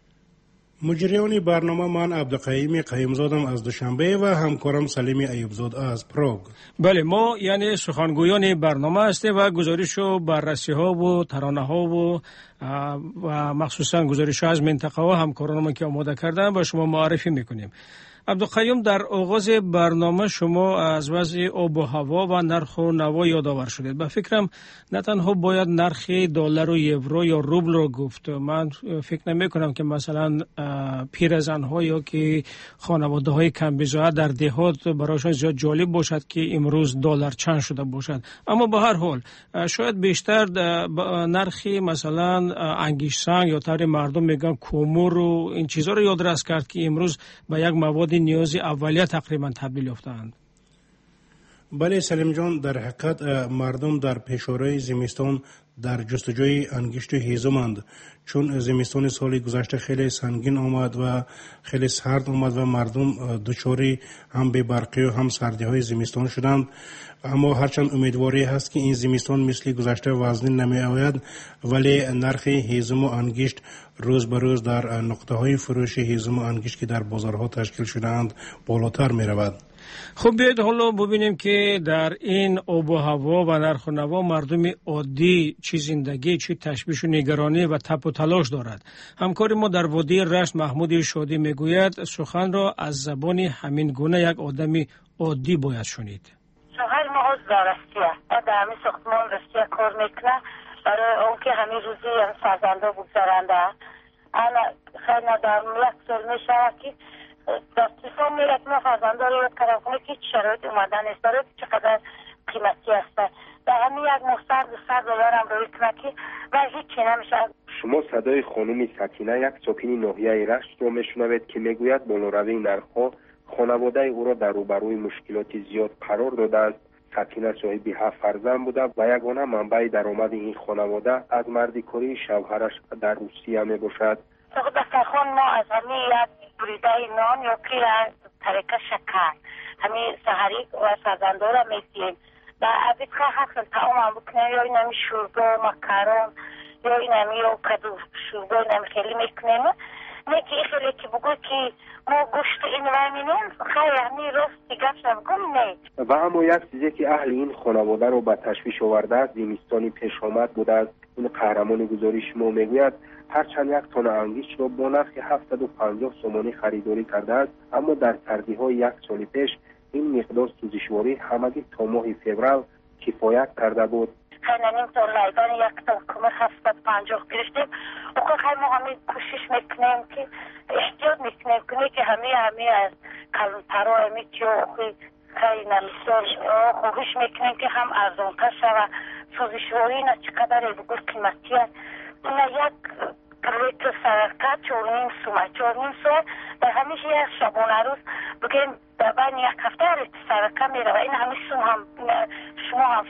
مجریان برنامه من عبدالقیوم قیومزادم از دوشنبه و همکارم سلیم ایوبزاد از پراگ. بله، ما یعنی سخنگویان برنامه هستیم و گزارش و بررسی ها و ترانه ها و مخصوصا گزارش ها از منطقه ها همکارانمون که آماده کردن با شما معرفی میکنیم. عبدالقیوم، در آغاز برنامه شما از وضع آب و هوا و نرخ و نوا یادآور شدید. به فکرم نه تنها باید نرخ دلار و یورو یا روبل رو گفت. من فکر نمی کنم که مثلا پیرزن‌ها یا که خانواده‌های کم بزاعت در دهات برایشان زیاد جالب باشد که امروز دلار چند شده باشد، اما به هر حال شاید بیشتر نرخ مثلا انگیش سنگ یا طور مردم میگن کومور و این چیزا رو یادرس کرد که امروز به یک مواد نیازی اولیه تقریبا تبدیل یافتند. بله سلیم جان، در حقیقت مردم در پیشروی زمستان در جستجوی انگشت و هیزمند، چون زمستان سال گذشته خیلی سنگین آمد و خیلی سرد آمد و مردم دچار هم به برقی و هم سردی های زمستان شدند. اما هرچند امیدواری هست که این زمستان مثل گذشته وزنی نمی آید، ولی نرخ هیزم و انگشت روز به روز در نقطه های فروش هیزم و انگشت که در بازارها تشکیل شدند بالاتر می رود. خب بیاید حالا ببینیم که در این آب و هوا و نرخ و نوا مردم عادی چی زندگی، چی تشویش و نگرانی و تب و تلاش دارد. همکار ما در وادی رشت محمود شادی میگوید سخن را از زبان همین گونه یک آدم عادی باید شنید. شوهر ما عضو رستیه و در همین ساختمان رستیه کار میکنه، برای اون که همین روزی هم فرزنده بگذارنده. انا خیلی در یک سال میشه که در تلفن میره که ما فرزنده رو کردم کنه که شرایط اومدن است، برای چقدر قیمتی هسته. در همین یک مستر $100 هم روی کنه که و هیچی نمیشه. شما صدای خانم سکینه، یک ساکن ناحیه رشت رو میشنوید که میگوید بالوروی نرخ‌ها خانواده او را در روبروی مشکلات زیاد قرار داده است. سکینه صاحب 7 فرزند بوده و یگانه منبع درآمد این خانواده از مردیکاری شوهرش در روسیه می باشد. دفترخان ما از همین یک بریده نان یا که طریقه شکر همین سحری و فرزنده را میتیم و ابد که حقا تمام بکنه یا اینمی شوربا مکرون یا اینمی یا کدو شوربا اینمی خیلی میکنیم نکی خیلی که بگو که ما گوشت این وامینیم خیلی همی راستی گفت نبگم نه. و اما یک چیزی که اهل این خانواده رو به تشویش آورده است زمستانی پیش آمد بوده است. این قهرمان گزارش ما میگوید هرچند یک تن انگشت را با نرخ 750 سومانی خریداری کرده است اما در سردی‌های یک سال پیش این مقدار سوزشواری همگی تا ماه فوریه کفایت کرده بود. خیلی تا لایدان یک تا کمر 750 گرفتیم و خیلی ما همی کوشش میکنیم که احتیاط میکنیم که همه از کلانترها همی که خیلی نمیسار خوبش میکنیم که هم ارزانتر شود سوزشواری اینا چقدر بگو قیمتی است. اینا یک لیتر سرکت 4.5 سومه در همیشه یک شبانه روز بگیم بین یک هفته لیتر سرکت میره و این همیشه سوم هم شما هم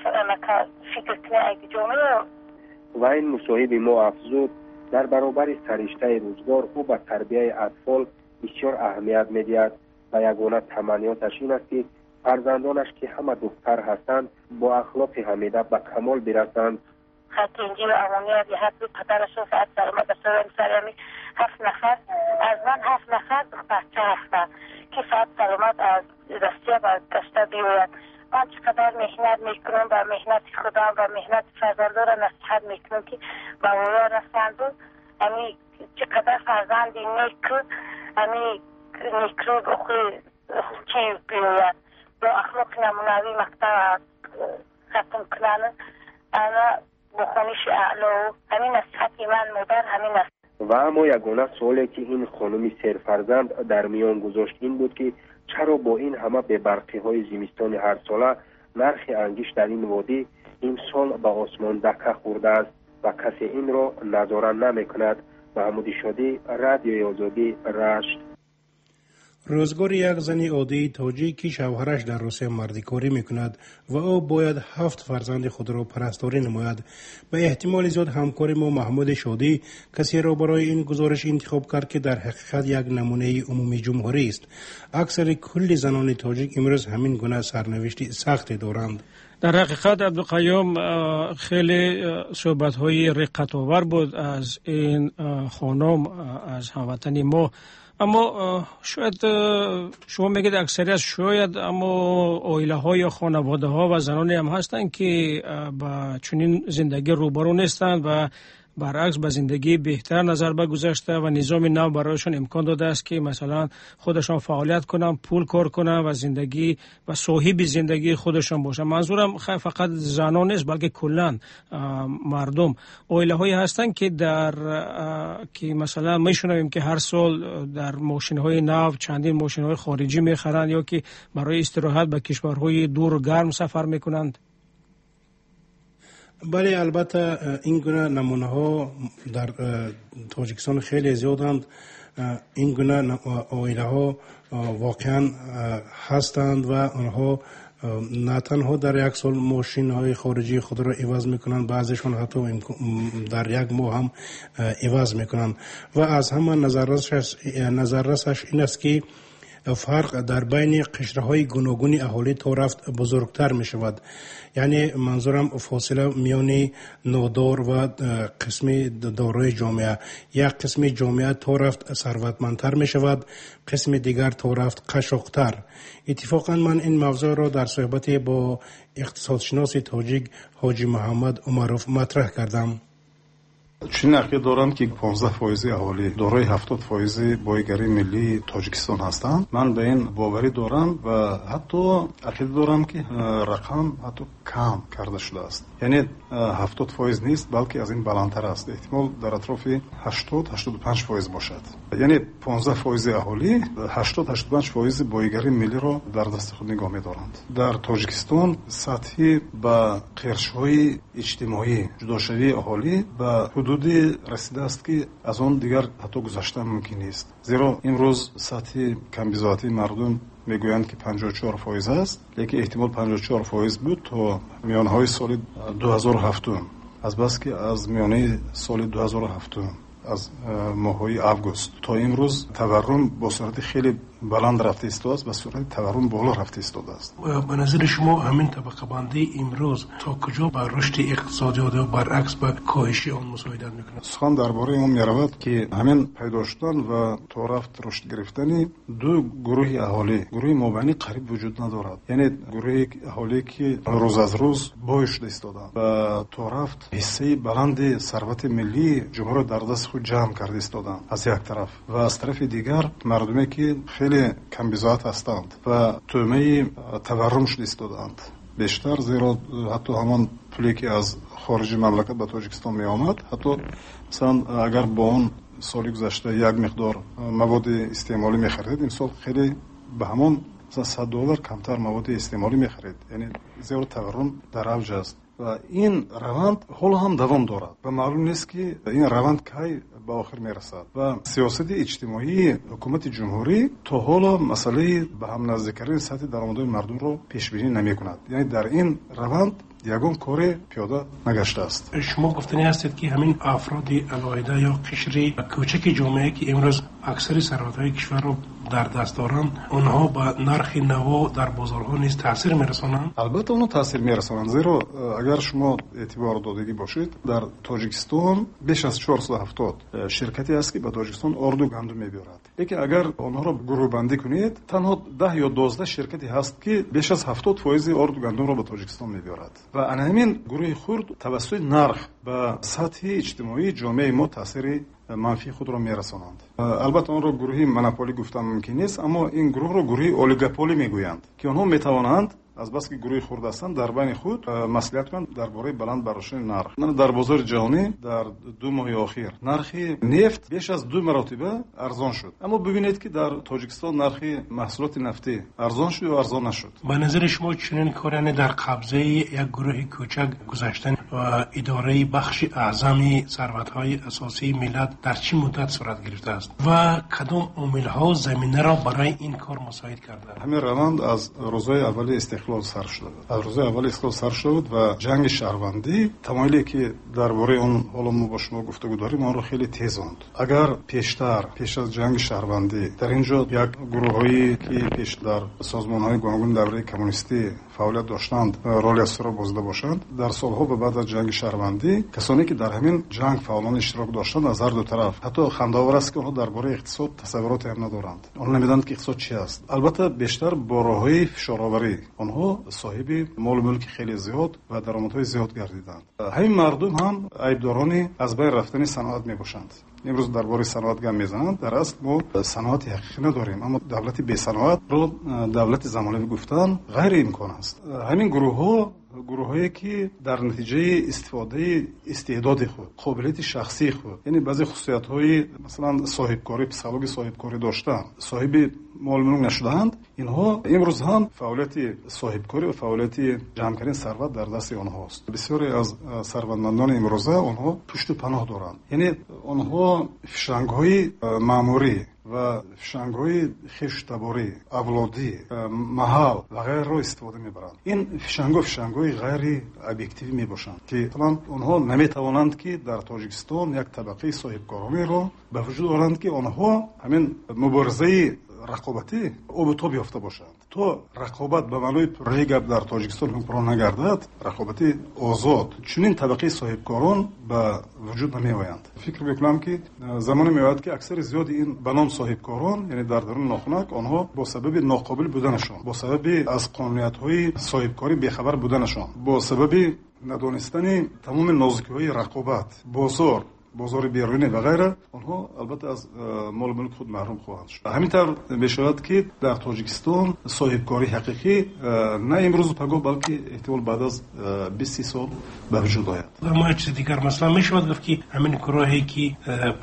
فکر کنه اگه جامعه و این مصاحب ما افزود در برابر سرشته روزگار او به تربیه اطفال بسیار اهمیت میدهد و یگانه تمنیاتش این است که فرزندانش که همه دختر هستند با اخلاق حمیده به کمال برسند. خط اینجی و امانیت یه حد بود پدرش رو ساعت سلامت بسرم سرمی 7 نفر از من 7 نفر بچه هستن که ساعت سلامت از رسیه و گشته بیوید. من چقدر محنت میکنم و محنت خودم و محنت فرزندان را نصیحت میکنم که با اویا رسند و امی چقدر فرزندی نیکو امی نیکرو بخوی چی بیوید با اخلاق نمونوی مکتب ختم کنن انا بخونش اعلا همین نصیحت من مادر همین است. و اما یگانه سوالی که این خانم سرفرزند در میان گذاشت این بود که چرا با این همه به برقی های زمستان هر ساله نرخ انگشت در این وادی این سال به آسمان دکه خورده است و کسی این را نظاره نمی کند. محمود شادی، رادیوی آزادی، رشت. روزگار یک زنی عادی تاجیک که شوهرش در روسیه مردکاری میکند و او باید 7 فرزند خود را پرستاری نماید. به احتمال زیاد همکار ما محمود شادی کسی را برای این گزارش انتخاب کرد که در حقیقت یک نمونه عمومی جمهوری است. اکثر کل زنان تاجیک امروز همین گونه سرنوشتی سخت دارند. در حقیقت عبدالقیوم خیلی صحبت‌های رقت‌آور بود از این خانم از هموطن ما، اما شاید شما میگید اکثریت شاید اما عائله ها یا خانواده ها و زنانی هم هستند که با چنین زندگی روبرو نیستند و برعکس به زندگی بهتر نظر بگذاشته و نظام نو برایشان امکان داده است که مثلا خودشان فعالیت کنن، پول کار کنن و زندگی و صاحب زندگی خودشان باشن. منظورم فقط زنان نیست بلکه کلا مردم عائله هایی هستند که که مثلا میشنویم که هر سال در ماشین های نو چندین ماشین های خارجی میخرند یا که برای استراحت به کشورهای دور و گرم سفر میکنند. بله، البته این گونه نمونه ها در تاجیکستان خیلی زیادند. این گونه عائله ها واقعا هستند و آنها نه تنها در یک سال ماشین های خارجی خود را عوض میکنند، بعضیشان حتی در یک ماه هم عوض میکنند و از همه نظررسش این است که فرق در بین قشرهای گوناگون اهالی تا رفت بزرگتر می شود. یعنی منظورم فاصله میان نادار و قسم دارای جامعه. یک قسم جامعه تا رفت ثروتمندتر می شود، قسم دیگر تا رفت قشاقتر. اتفاقا من این موضوع را در صحبت با اقتصادشناس تاجیک حاجی محمد عمروف مطرح کردم. چنین عقیده دارم که 15% اهالی دارای 70% بایگری ملی تاجیکستان هستند. من به این باوری دارم و حتی عقیده دارم که رقم حتی کم کرده شده است. یعنی 70% نیست بلکه از این بلندتر است. احتمال در اطراف 80-85% باشد. یعنی 15% اهالی 80-85% بایگری ملی را در دست خود نگاه می‌دارند. در تاجیکستان سطحی به قرش‌های اجتماعی جداشوی اهالی به حدودی رسیده است که از آن دیگر حتی گذشته ممکن نیست. زیرا امروز سطح کمبیزاتی مردم میگویند که 54% است، لیکن احتمال 54% بود تا میانهای سال 2007. از بس که از میانه سال 2007 از ماه‌های август تا امروز تورم با سرعت خیلی بلند رفته است و سرعت تورم بالا رفته است. به نظر شما همین طبقه بندی امروز تا کجا با رشد اقتصادی و برعکس با کاهش آن مساعدت میکنه؟ سخن درباره اون میرود که همین پیدا شدن و تا رفت رشد گرفتن دو گروه اهالی، گروه مابینی قریب وجود ندارد. یعنی گروه اهالی که روز از روز باعث شده ایستادند و تا رفت حصه بلند ثروت ملی جمهوری در دست خود جمع کرده ایستادند از یک طرف و از طرف دیگر مردمی که خیلی کم بضاعت هستند و تومه تورم شده ایستادند بیشتر، زیرا حتی همان پولی که از خارج مملکت به تاجیکستان می آمد، حتی مثلا اگر با اون سالی گذشته یک مقدار مواد استعمالی می خرید، این سال خیلی به همون مثلا $100 کمتر مواد استعمالی می خرید. یعنی زیرا تورم در اوج است و این روند حالا هم دوام دارد و معلوم نیست که این روند کی به آخر میرسد و سیاست اجتماعی حکومت جمهوری تا حالا مسئله به هم نزدیک کردن سطح درآمدهای مردم رو پیش بینی نمی کند. یعنی در این روند یگان کار پیاده نگشته است. شما گفتنی هستید که همین افراد علاهده یا قشر کوچک جامعه که امروز اکثر ثروت‌های کشور رو در دست دارند، اونها با نرخ نوا در بازارها نیز تاثیر میرسانند؟ البته اونها تاثیر میرسانند، زیرا اگر شما اعتبار دادگی باشید در تاجیکستان بیش از 470 شرکتی است که به تاجیکستان اردو گندم میبرد. یکی اگر اونها رو گروه بندی کنید، تنها 10 یا 12 شرکتی هست که بیش از 70% اردو گندم رو به تاجیکستان میبرد و همین گروه خرد توسط نرخ به سطح اجتماعی جامعه ما تاثیر منفی خود را میرسانند. البته اون رو گروهی مونوپولی گفتن ممکن نیست، اما این گروه رو گروهی اولیگوپولی میگویند که آنها میتوانند از بس که گروه خرد هستند در بین خود مصلحت کنند درباره بلند برداشتن نرخ. من در بازار جهانی در 2 ماه اخیر نرخ نفت بیش از 2 مرتبه ارزان شد، اما ببینید که در تاجیکستان نرخ محصولات نفتی ارزان شد یا ارزان نشد. به نظر شما چنین کارانی در قبضه یک گروه کوچک گذاشتن و اداره بخش اعظمی ثروت‌های اساسی ملت در چه مدت صورت گرفته است و کدام عامل‌ها زمینه را برای این کار مساعد کرده؟ همین روند از روزهای اول استقلال سر شد. از روز اول استقلال سر شد و جنگ شهروندی تمایلی که درباره اون حالا ما با شما گفتگو داریم آن رو خیلی تیزاند. اگر پیش از جنگ شهروندی در اینجا یک گروهایی که پیش در سازمان‌های گوناگون دوره کمونیستی فعالیت داشتند رول اساسی را بازده باشند، در سالها بعد از جنگ شهروندی کسانی که در همین جنگ فعالان اشتراک داشتند از هر دو طرف، حتی خنده‌آور است که آنها درباره اقتصاد تصوراتی هم ندارند. آنها نمی‌دانند که اقتصاد چی است. البته بیشتر با راه‌های فشارآوری آنها صاحب مال و ملک خیلی زیاد و درآمدهای زیاد گردیدند. همین مردم هم عیبدارانی از بین رفتن صنعت میباشند. امروز درباره صنعت گپ میزنند، در اصل ما صنعت حقیقی نداریم، اما دولت بی صنعت رو دولت زمانوی گفتن غیر امکان است. همین گروهایی که در نتیجه استفاده استعداد خود، قابلیت شخصی خود، یعنی بعضی خصوصیت‌های مثلا صاحبکاری، پسیولوژی صاحبکاری داشتن، صاحب مال ملک نشدند، اینها امروز هم فعالیت صاحبکاری و فعالیت جمع کردن ثروت در دست آنهاست. بسیاری از ثروتمندان امروزه آنها پشت و پناه دارند، یعنی آنها فشنگ‌های ماموری و فشنگ‌های خشتباری، اولادی، محل و غیر را استفاده می‌برند. این فشنگ‌های غیر ابجکتیو میباشند که مثلا آنها نمی‌توانند که در تاجیکستان یک طبقه صاحبکارانه را به وجود آورند که آنها همین مبارزه رقابتی اوبتوب یافته باشند. تو رقابت به معنای پروژه گپ در تاجیکستان حکمران نگردد، رقابتی آزاد چنین طبقه صاحبکاران به وجود نمی‌آیند. فکر می‌کنم که زمانی میاد که اکثر زیاد این بنام صاحبکاران، یعنی در درون ناخنک، آنها با سبب ناقابل بودنشان، با سبب از قانونیت‌های صاحبکاری بیخبر بودنشان، با سبب ندانستن تمام نازکی‌های رقابت، بازار بیرونی و غیره، آنها البته از مال ملک خود محروم خواهند شد. همینطور میشود که در تاجیکستان صاحبکاری حقیقی نه امروز پگاه بلکه احتمال بعد از 20 سال به وجود آید. اما چیز دیگر مثلا میشود گفت که همین گروهی که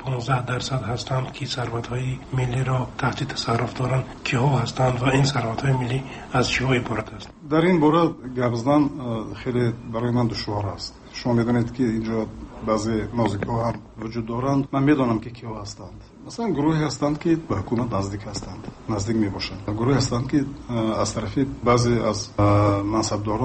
15% هستند که ثروت‌های ملی را تحت تصرف دارند کیها هستند و این ثروت‌های ملی از چی‌ها عبارت است؟ در این باره گپ زدن خیلی برای من دشوار است. شما میدونید که اینجا بعضی نازک‌ها هم وجود دارند. من میدانم که کیا هستند. مثلا گروهی هستند که به حکومت نزدیک میباشند. گروهی هستند که از طرف بعضی از منصبداران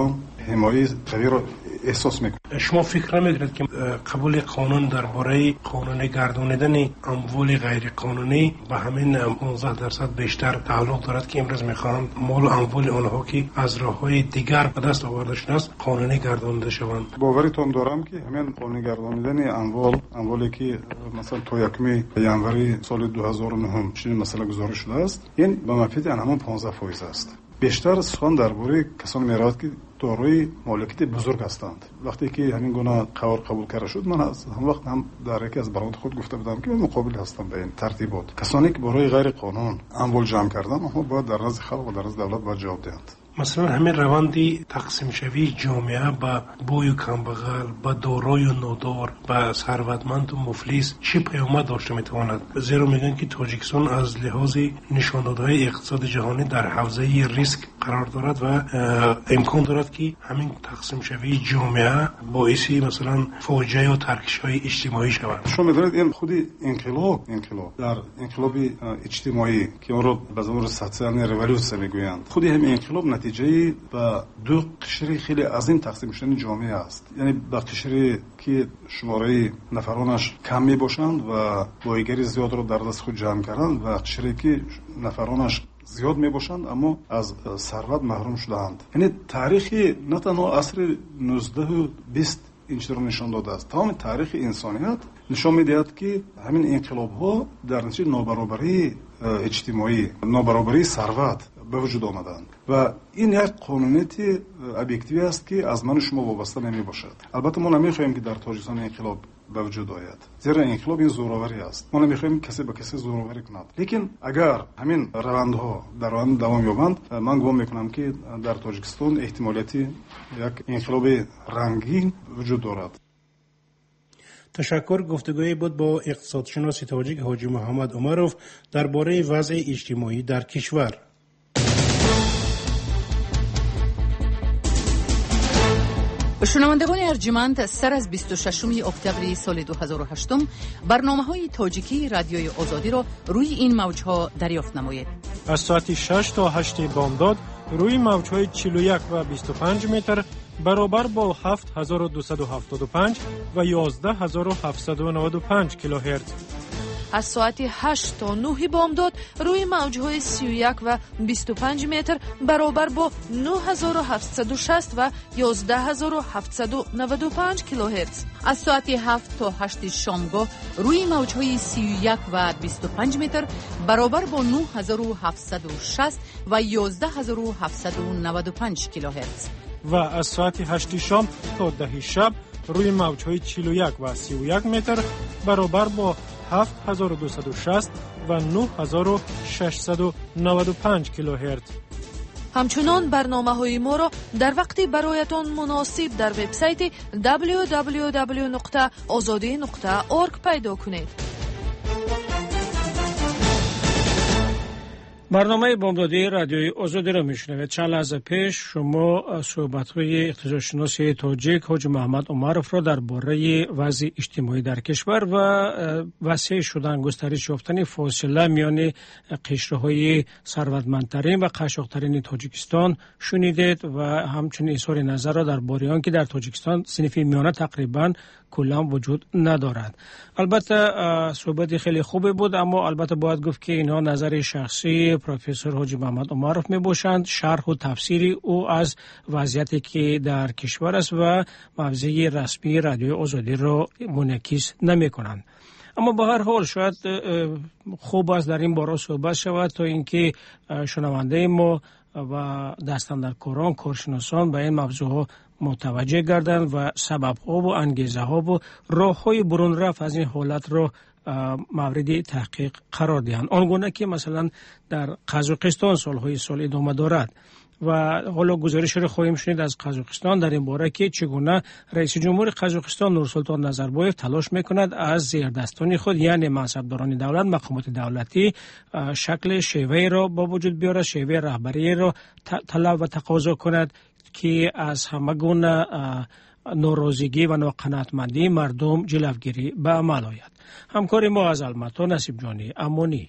حمایه قوی رو احساس میکنه. شما فکر نمیکنید که قبول قانون درباره قانونی گردانیدن اموال غیر قانونی به همین 15% بیشتر تعلق دارد که امروز میخوان مال و اموال آنها که از راههای دیگر به دست آورده شده است قانونی گردانیده شوند؟ باورتون دارم که همین قانونی گردانیدن اموالی که مثلا تا 1 ژانویه سال 2009 چنین مسئله گزارش شده است، این به منفعت همون 15% است. بیشتر سخن درباره کسانی می‌رود که دارای مالکیت بزرگ هستند. وقتی که همین گونه قرار قبول کرده شد، من از هم وقت هم در یکی از برنامه‌های خود گفته بودم که من مقابل هستم به این ترتیبات. کسانی که برای غیر قانون اموال جمع کردن، اما باید در نزد خلق و در نزد دولت باید جواب دهند. مثلا همین روندی تقسیم شوی جامعه به بوی و کمبغل، به دارای و نادار، به ثروتمند و مفلس چه پیامد داشته میتواند؟ زیرا میگن که تاجیکستان از لحاظ نشاندادهای اقتصاد جهانی در حوزه ریسک قرار دارد و امکان دارد که همین تقسیم شوی جامعه باعث مثلا فاجعه و ترکش‌های اجتماعی شود. شما می‌دونید این خودی انقلاب در انقلاب اجتماعی که اون رو به زبان سوسیال رولوسیون میگویند، خودی همین انقلاب نتیجه به دو قشر خیلی عظیم تقسیم شدن جامعه است. یعنی به قشری که شماره نفرانش کم می باشند و بایگری زیاد رو در دست خود جمع کردند و قشری که نفرانش زیاد می باشند اما از ثروت محروم شدند. یعنی تاریخی نه تنها عصر 19 و 20 این چیز رو نشان داده است، تمام تاریخ انسانیت نشان می‌دهد که همین انقلاب‌ها در نتیجه نابرابری اجتماعی، نابرابری ثروت به وجود آمدند و این یک قانونیت ابجکتیوی است که از من و شما وابسته نمی باشد. البته ما نمیخواهیم که در تاجیکستان انقلاب به وجود آید، زیرا انقلاب این زوراوری است. ما نمیخواهیم کسی به کسی زوراوری کند. لیکن اگر همین روندها در روند دوام یابند، من گمان میکنم که در تاجیکستان احتمالیتی یک انقلاب رنگین وجود دارد. تشکر. گفتگوی بود با اقتصادشناس تاجیک حاجی محمد عمروف درباره وضع اجتماعی در کشور. شنوندگان ارجمند، سر از 26 اکتبر سال 2008 برنامه‌های تاجیکی رادیوی آزادی را روی این موج‌ها دریافت نمایید. از ساعت 6 تا 8 بامداد روی موج‌های 41 و 25 متر برابر با 7275 و 11795 کیلوهرتز. از ساعت 8 تا 9 بامداد روی موج‌های 31 و 25 متر برابر با 9760 و 11795 کیلوهرتز. از ساعت 7 تا 8 شامگاه روی موج‌های 31 و 25 متر برابر با 9760 و 11795 کیلوهرتز. و از ساعت 8 شام تا 10 شب روی موج‌های 41 و 31 متر برابر با 7260 و 9695 کیلوهرتز. همچنان برنامه‌های ما را در وقتی برایتان مناسب در وبسایت www.azadi.org پیدا کنید. برنامه بامدادی رادیوی آزادی را میشنوید. چند لحظه پیش شما صحبت‌های اقتصادشناس تاجیک حاجی محمد عمروف را درباره وضع اجتماعی در کشور و وسیع شدن گسترش یافتن فاصله میان قشرهای ثروتمندترین و قشاق‌ترین تاجیکستان شنیدید و همچنین اظهار نظر را درباره آنکه در تاجیکستان صنف میانه تقریباً کلا وجود ندارد. البته صحبت خیلی خوبی بود، اما البته باید گفت که اینها نظر شخصی پروفسور حاجی محمد عمروف می باشند. شرح و تفسیری او از وضعیتی که در کشور است و موضع رسمی رادیوی آزادی را منعکس نمی کنند. اما به هر حال شاید خوب است در این باره صحبت شود تا اینکه شنونده ما و دستاندرکاران کارشناسان به این موضوع متوجه گردند و سبب‌ها و انگیزه‌ها و راه‌های برون رفت از این حالت را مورد تحقیق قرار دهند. آنگونه که مثلا در قزاقستان سال ادامه دارد و حالا گزارش را خواهیم شنید از قزاقستان در این باره که چگونه رئیس جمهور قزاقستان نورسلطان نظربایف تلاش میکند از زیردستان خود یعنی منصبداران دولت، مقامات دولتی شکل شیوه را با وجود بیارد، شیوه رهبری را طلب و تقاضا کند که از همه گونه ناراضگی و ناقناعتمندی مردم جلوگیری به عمل آید. همکار ما از الماتا نصیب جانی امانی.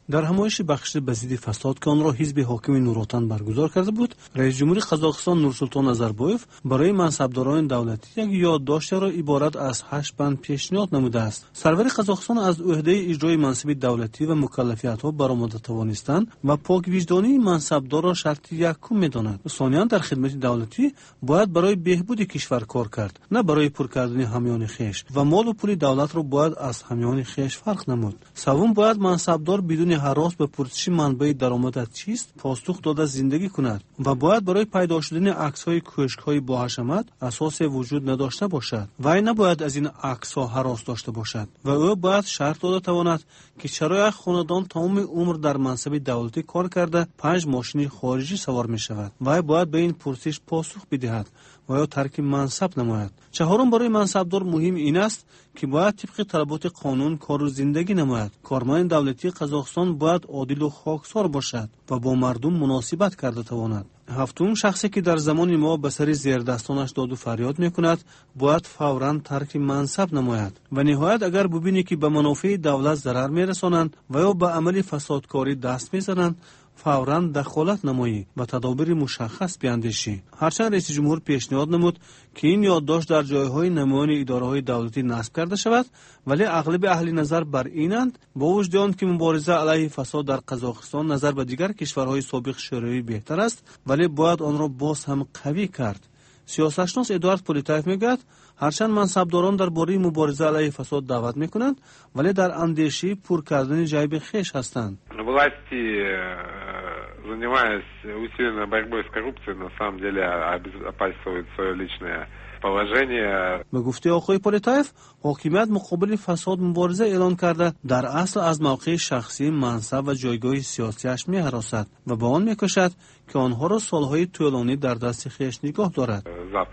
در همایش بخش به ضد فساد که آن را حزب حاکم نوروتن برگزار کرده بود، رئیس جمهوری قزاقستان نورسولطان نظربایف برای منصبداران دولتی یک یادداشت را عبارت از 8 بند پیشنهاد نموده است. سرور قزاقستان از عهده اجرای منصب دولتی و مکلفیت‌ها برآمده توانستن و پاک وجدانی منصبدار را شرط یکم می‌داند. ثانیاً در خدمت دولتی باید برای بهبود کشور کار کرد، نه برای پر کردن همیان خویش، و مال و پول دولت را باید از همیان خویش فرق نمود. سوم، باید منصبدار بدون هراس به پرسش منبع درآمد چیست پاسخ داده زندگی کند و باید برای پیدا شدن عکس‌های کوشک‌های با حشمت اساس وجود نداشته باشد و این نباید از این عکس‌ها هراس داشته باشد و او باید شرط داده تواند که چرا یک خاندان تمام عمر در منصب دولتی کار کرده 5 ماشین خارجی سوار می شود و باید به این پرسش پاسخ بدهد و یا ترک منصب نماید. چهارم، برای منصبدار مهم این است که باید طبق طلبات قانون کار و زندگی نماید. کارمند دولتی قزاقستان باید عادل و خاکسار باشد و با مردم مناسبت کرده تواند. هفتم، شخصی که در زمان ما به سر زیردستانش داد و فریاد میکند باید فوراً ترک منصب نماید. و نهایت اگر ببینی که به منافع دولت ضرر میرسانند و یا به عمل فسادکاری دست میزنند فوراً دخالت نمایی و تدابیر مشخص بیاندیشی. هرچند رئیس جمهور پیشنهاد نمود که این یادداشت در جایهای نمایان اداره‌های دولتی نصب کرده شود، ولی اغلب اهل نظر بر اینند با وجود آن که مبارزه علیه فساد در قزاقستان نظر به دیگر کشورهای سابق شوروی بهتر است، ولی باید آن را باز هم قوی کرد. سیاستشناس ادوارد پولیتایف میگوید هرچند منصبداران درباره مبارزه علیه فساد دعوت میکنند، ولی در اندیشه پر کردن جیب خویش هستند. занимаясь усиленной борьбой с коррупцией, на самом деле опасывает свое личное положение. به گفته آقای پولیتایف، حاکمیت مقابل فساد مبارزه اعلان کرده در اصل از موقع شخصی منصب و جایگاه سیاسیش می‌هراسد و به آن می‌کوشد که آنها را سالهای طولانی در دست خویش نگاه دارد.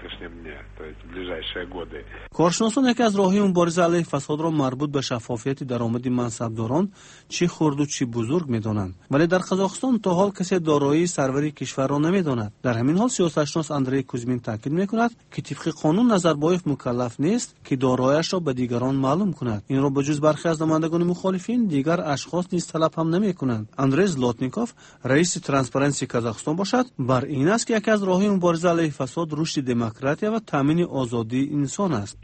کارشناسان یکی از راه‌های مبارزه علیه فساد را مربوط به شفافیت درآمد منصبداران چه خرد و چه بزرگ می‌دانند، ولی در قزاقستان تا حال کسی دارایی سروری کشور را نمی‌داند. در همین حال سیاستشناس اندری کوزمین تاکید می‌کند که طبق قانون نظربایف مکلف نیست که دارایی‌اش را به دیگران معلوم کند. این را بجز برخی از نمایندگان مخالفین دیگر اشخاص نیز طلب هم نمی‌کنند. اندری زلاتنیکوف رئیس ترانسپرنسی قزاقستان باشد بر این است که یکی از راه‌های مبارزه علیه فساد رشد دموکراسی و تامین آزادی انسان است.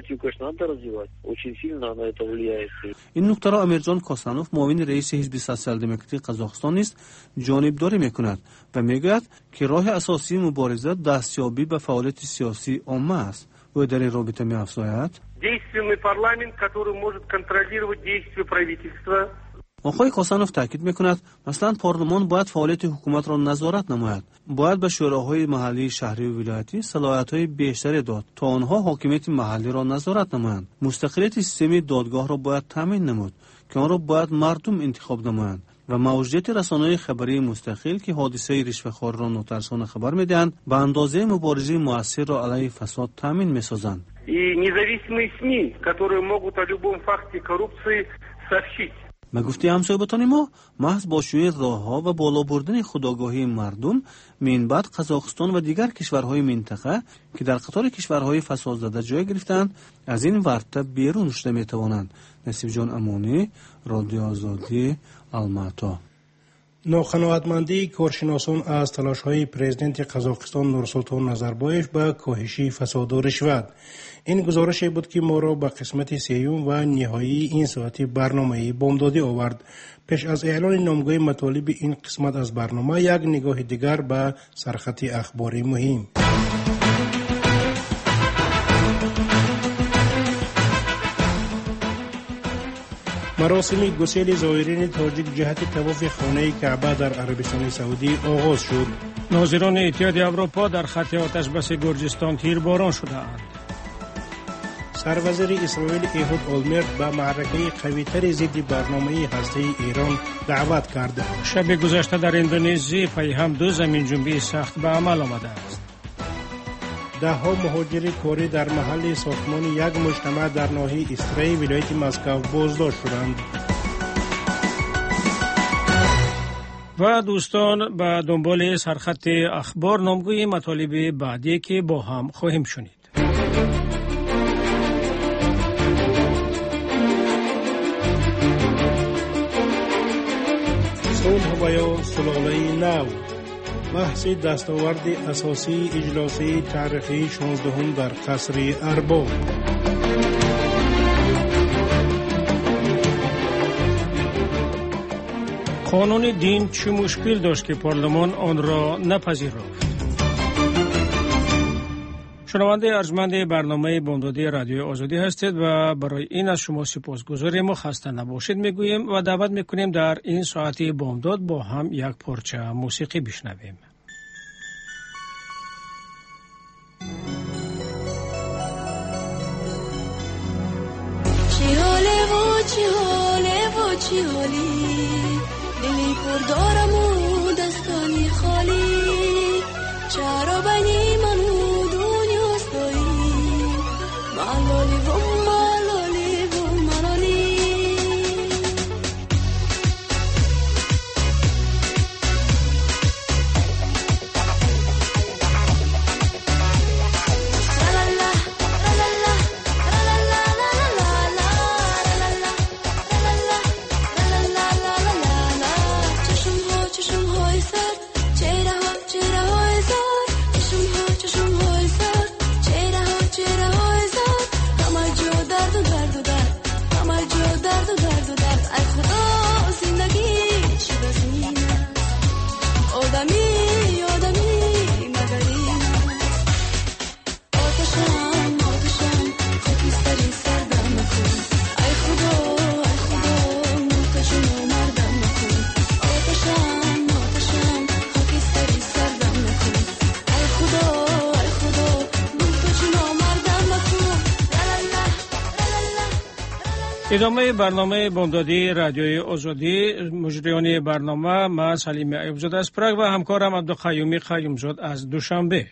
این نکته را امیرجان کاسانوف معاون رئیس حزب سوسیال دموکراتی قزاقستان است جانبداری می‌کند و می‌گوید که راه اساسی مبارزه دستیابی به فعالیت سیاسی عامه است. او در این رابطه می‌افزاید действенный парламент, который может контролировать действия правительства. آقای کاسانوف تاکید می‌کند مثلا پارلمان باید فعالیت حکومت را نظارت نماید، باید به شوراهای محلی، شهری و ولایتی صلاحیت‌های بیشتری داد تا آنها حاکمیت محلی را نظارت نمایند. مستقلیت سیستم دادگاه را باید تامین نمود که آن را باید مردم انتخاب نمایند و موجودیت رسانه‌های خبری مستقل که حادثه رشوه‌خواری را ناترسانه خبر می‌دهند به اندازه مبارزه مؤثر را علیه فساد تامین می‌سازند. И независимые СМИ, которые могут о любом факте коррупции сообщить. به گفته همسایه‌بان ما محض با شیوع راه‌ها و بالا بردن خودآگاهی مردم من بعد قزاقستان و دیگر کشورهای منطقه که در قطار کشورهای فسادزده جای گرفتند از این ورطه بیرون رشد می‌توانند. نصیب جان امانی، رادیو آزادی، الماتا. ناقناعتمندی کارشناسان از تلاش‌های پرزیدنت قزاقستان نورسولطان نظربایف به کاهش فساد و رشوت. این گزارشی بود که ما را به قسمت سیوم و نهایی این ساعتی برنامه بامدادی آورد. پیش از اعلان نامگاه مطالب این قسمت از برنامه یک نگاه دیگر به سرخط اخبار مهم. مراسم گسیل زائرین تاجیک جهت طواف خانه کعبه در عربستان سعودی آغاز شد. ناظران اتحاد اروپا در خط آتش بس گرجستان تیرباران شدند. سروزیر اسرائیل ایهود اولمرت به معرکه قوی‌تر ضد برنامه هسته‌ای ایران دعوت کرد. شب گذشته در اندونزی پای هم 2 زمین جنبی سخت به عمل آمده است. ده‌ها مهاجر کاری در محل ساختمان یک مجتمع در ناحیه استرای ولایت مسکو بازداشت شدند. و دوستان به دنبال سرخط اخبار نامگوی مطالب بعدی که با هم خواهیم شنید. صلح و یا سلاله نو، بحث دستاورد اساسی اجلاسی تاریخی 16 در قصر ارباب. قانون دین چه مشکل داشت که پارلمان آن را نپذیرفت؟ شنونده ارجمند برنامه بامدادی رادیوی آزادی هستید و برای این از شما سپاسگزاریم و خسته نباشید میگوییم و دعوت میکنیم در این ساعت بامداد با هم یک پارچه موسیقی بشنویم. چی حالی دلی پر دارم و دستانی خالی، چرا بینی من و دنیا استایی، ملالی و ملالی و ملالی. ادامه برنامه بامدادی رادیوی آزادی. مجریان برنامه من سلیم ایوبزاده از پراگ و همکارم عبدالقیومی قیومزاد از دوشنبه.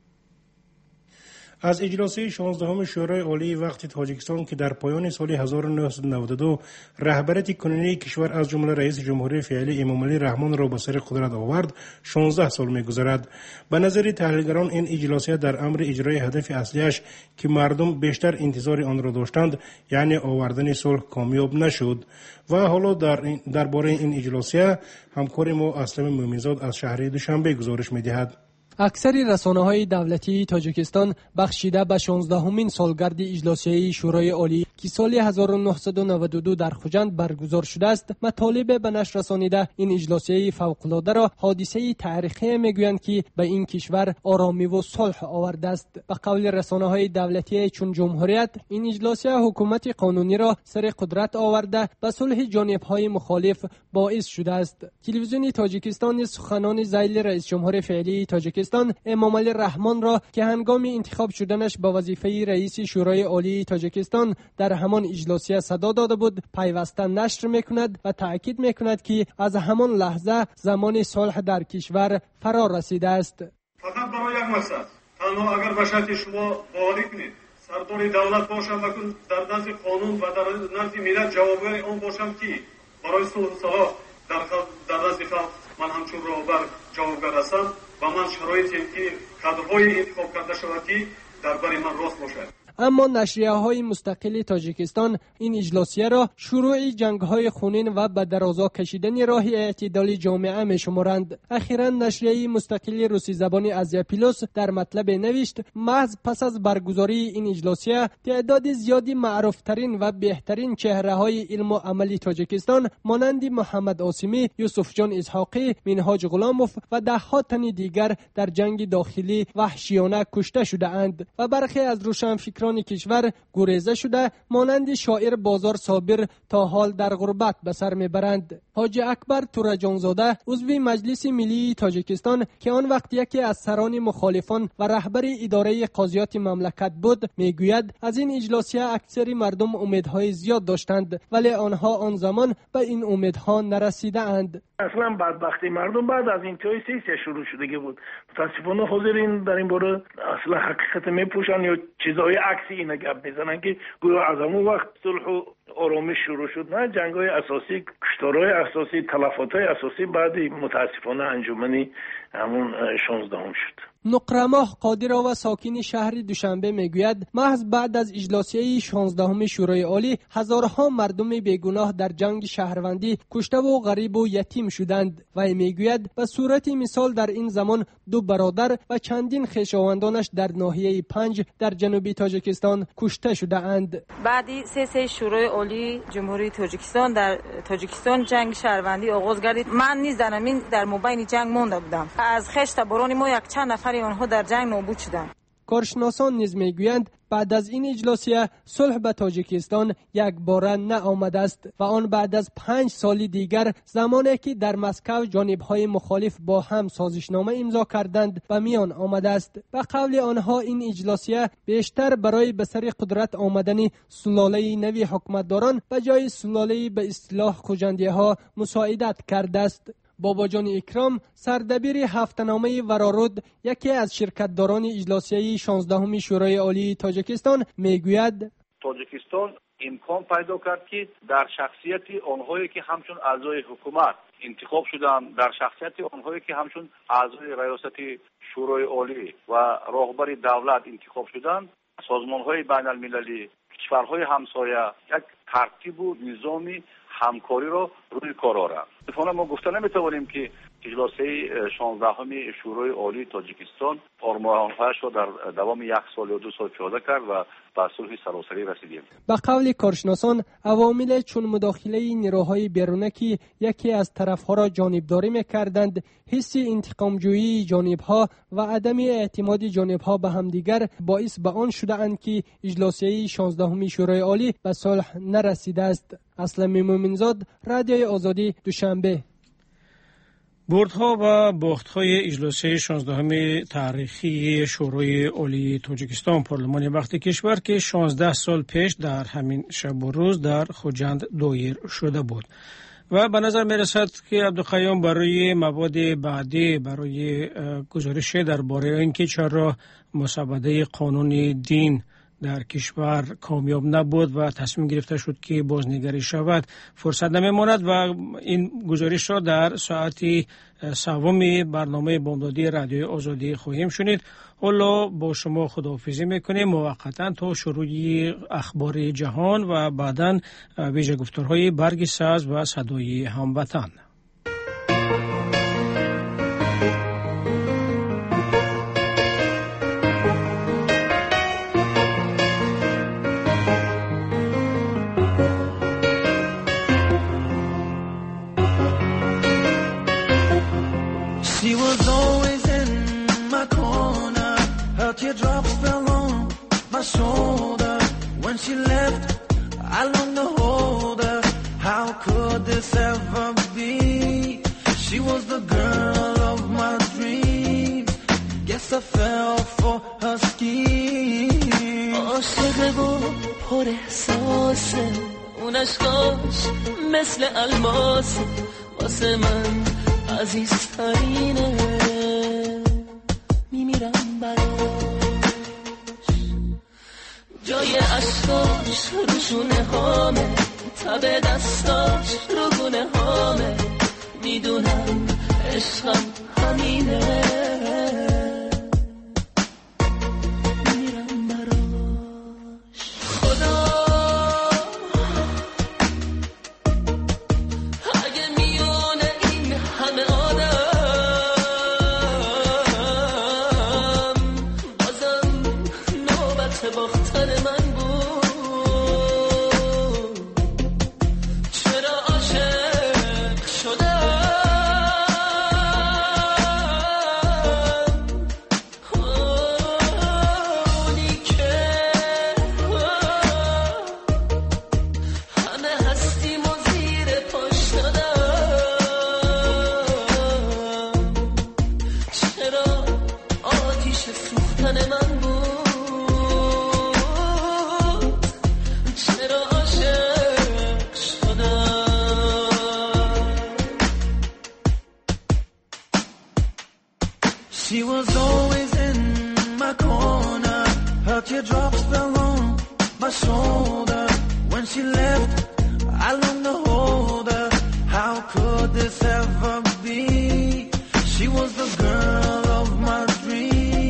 از اجلاسی 16 شورای عالی وقت تاجیکستان که در پایان سال 1992 رهبریت کنونی کشور از جمله رئیس جمهوری فعلی امامعلی رحمان را به سر قدرت آورد 16 سال می‌گذرد. به نظر تحلیلگران این اجلاسی در امر اجرای هدف اصلیش که مردم بیشتر انتظار آن را داشتند، یعنی آوردن صلح، کامیاب نشد. و حالا درباره این اجلاسی همکار ما اسلم مومنزاد از شهر دوشنبه گزارش می‌دهد. اکثر رسانه‌های دولتی تاجیکستان بخشیده به 16مین سالگرد اجلاسی شورای عالی که سال 1992 در خوجند برگزار شده است مطالب به نشر رسانیده این اجلاسی فوق‌العاده را حادثه تاریخی میگویند که به این کشور آرامی و صلح آورده است. به قول رسانه‌های دولتی چون جمهوریت این اجلاسی حکومت قانونی را سر قدرت آورده به صلح جانب‌های مخالف باعث شده است. تلویزیون تاجیکستان سخنان ذیل رئیس جمهور فعلی تاجیکستان امامعلی رحمان را که هنگام انتخاب شدنش به وظیفه رئیس شورای عالی تاجیکستان در همان اجلاسی صدا داده بود پیوسته نشر میکند و تاکید میکند که از همان لحظه زمان صلح در کشور فرا رسیده است. فقط برای یک مسئله تنها اگر به شرط شما باوری کنید سردار دولت باشم و در نزد قانون و در نزد ملت جوابگوی آن باشم که برای صلح و صلاح در نزد خلق من همچون راهبر جوابگر هستم و من شرایطی که کادرهای انتخاب کرده شود که در بر من راست باشد. اما نشریه‌های مستقل تاجیکستان این اجلاسی را شروع جنگ‌های خونین و به درازا کشیدن راه اعتدال جامعه می‌شمارند. اخیراً نشریه مستقل روسی زبان آزیا پلوس در مطلب نوشت محض پس از برگزاری این اجلاسی تعداد زیادی معروف‌ترین و بهترین چهره‌های علم و عمل تاجیکستان مانند محمد عاصمی، یوسف جان اسحاقی، منهاج غلاموف و ده‌ها تن دیگر در جنگ داخلی وحشیانه کشته شده‌اند و برخی از روشنفکران کشور گریزه شده مانند شاعر بازار صابر تا حال در غربت به سر میبرند. حاجی اکبر تورجانزاده عضو مجلس ملی تاجیکستان که آن وقت یکی از سران مخالفان و رهبر اداره قاضیات مملکت بود میگوید از این اجلاسی اکثر مردم امیدهای زیاد داشتند ولی آنها آن زمان به این امیدها نرسیده اند. اصلا بدبختی مردم بعد از انتهای سیاسی شروع شدگی بود. متاسفانه حاضرین در این باره اصلا حقیقت میپوشن یا چیزهای عکسی اینا گپ میزنن که گویا از همون وقت صلح و آرامش شروع شد. نه، جنگ‌های اساسی، کشتارهای اساسی، تلفات‌های اساسی بعد متاسفانه انجمنی همون 16 شد. نقره‌ماه قادرا و ساکن شهر دوشنبه میگوید محض بعد از اجلاسیه 16 شورای عالی هزارها مردم بیگناه در جنگ شهروندی کشته و غریب و یتیم شدند و میگوید به صورت مثال در این زمان 2 برادر و چندین خویشاوندانش در ناحیه 5 در جنوبی تاجیکستان کشته شده اند. بعدی 3 شورای عالی جمهوری تاجیکستان در تاجیکستان جنگ شهروندی آغاز گردید. من نیز در مابین جنگ مانده بودم. از خشت بران ما یک چند نفر آنها در جنگ نابود شدند. کارشناسان نیز میگویند بعد از این اجلاسیه صلح به تاجیکستان یک باره نآمده است و آن بعد از 5 سال دیگر زمانی که در مسکو جانب‌های مخالف با هم سازشنامه امضا کردند و میان آمده است. به قول آنها این اجلاسیه بیشتر برای به سر قدرت آمدن سلاله نوی حکومتداران به جای سلاله به اصطلاح خوجندی‌ها مساعدت کرده است. باباجان اکرام سردبیر هفته‌نامه ورارود یکی از شرکتداران اجلاسیه 16 شورای عالی تاجیکستان میگوید تاجیکستان امکان پیدا کرد که در شخصیت آنهایی که همچون اعضای حکومت انتخاب شدند، در شخصیت آنهایی که همچون اعضای ریاست شورای عالی و راهبر دولت انتخاب شدند، سازمان‌های بین‌المللی، کشورهای همسایه یک ترتیب و نظامی همکاری را روی کار آورد. ما گفته نمیتوانیم که اجلاسیه 16 شورای عالی تاجیکستان آرمان‌هایش را در دوام 1 سال یا 2 سال پیاده کرد و به صلح سراسری رسیدیم. به قول کارشناسان عوامل چون مداخله نیروهای بیرونی که یکی از طرفها را جانبداری می‌کردند، حس انتقام‌جویی جانب‌ها و عدم اعتماد جانب‌ها به همدیگر باعث به آن شده اند که اجلاسیه 16 شورای عالی به صلح نرسیده است. اسلم مومنزاد، رادیوی آزادی، دوشنبه. بردها و باختهای اجلاسیه 16 تاریخی شورای عالی تاجیکستان پارلمان وقت کشور که 16 سال پیش در همین شب و روز در خوجند دایر شده بود و به نظر می رسد که عبدالقیوم برای مواد بعدی برای گزارش درباره اینکه چرا مسابقه قانون دین در کشور کامیاب نبود و تصمیم گرفته شد که بازنگری شود فرصت نمیماند و این گزارش را در ساعت سوم برنامه بامدادی رادیوی آزادی خواهیم شنید. حالا با شما خداحافظی میکنیم موقتا تا شروع اخبار جهان و بعداً ویژه گفتارهای برگ ساز و صدای هموطن. Teardrops fell on my shoulder when she left. I longed to hold her. How could this ever be? She was the girl of my dreams. Guess I fell for her scheme. عاشق و پر احساسه اون عشقاش مثل الماسه واسه من عزیزترینه میمیرم براش جای عشقاش رو شونه هامه تب دستاش رو گونه هامه میدونم عشقم همینه میمیرم براش خدا اگه میونه این همه آدم باختن من بود چرا عاشق شدم اونی که همه هستیم و زیر پاش دادم چرا آتیش سوختن من بود She was always in my corner. Her teardrops fell on my shoulder. When she left, I longed to hold her. How could this ever be? She was the girl of my dreams.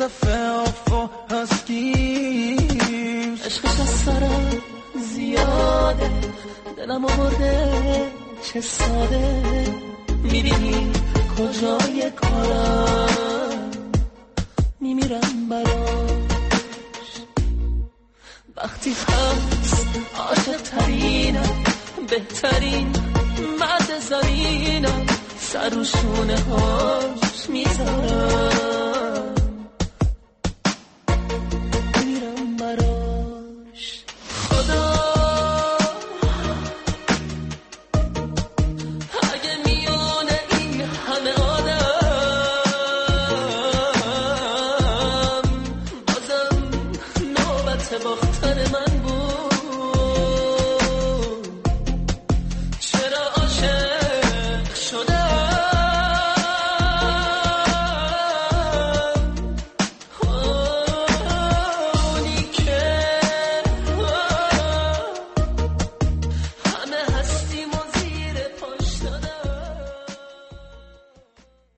I fell for her schemes. عشقش از سرم زیاده دلم آورده چه ساده میبینی کجای کارم میمیرم براش وقتی هست عاشق ترینم بهترین مرد زمینم سر و شونه هاش میذارم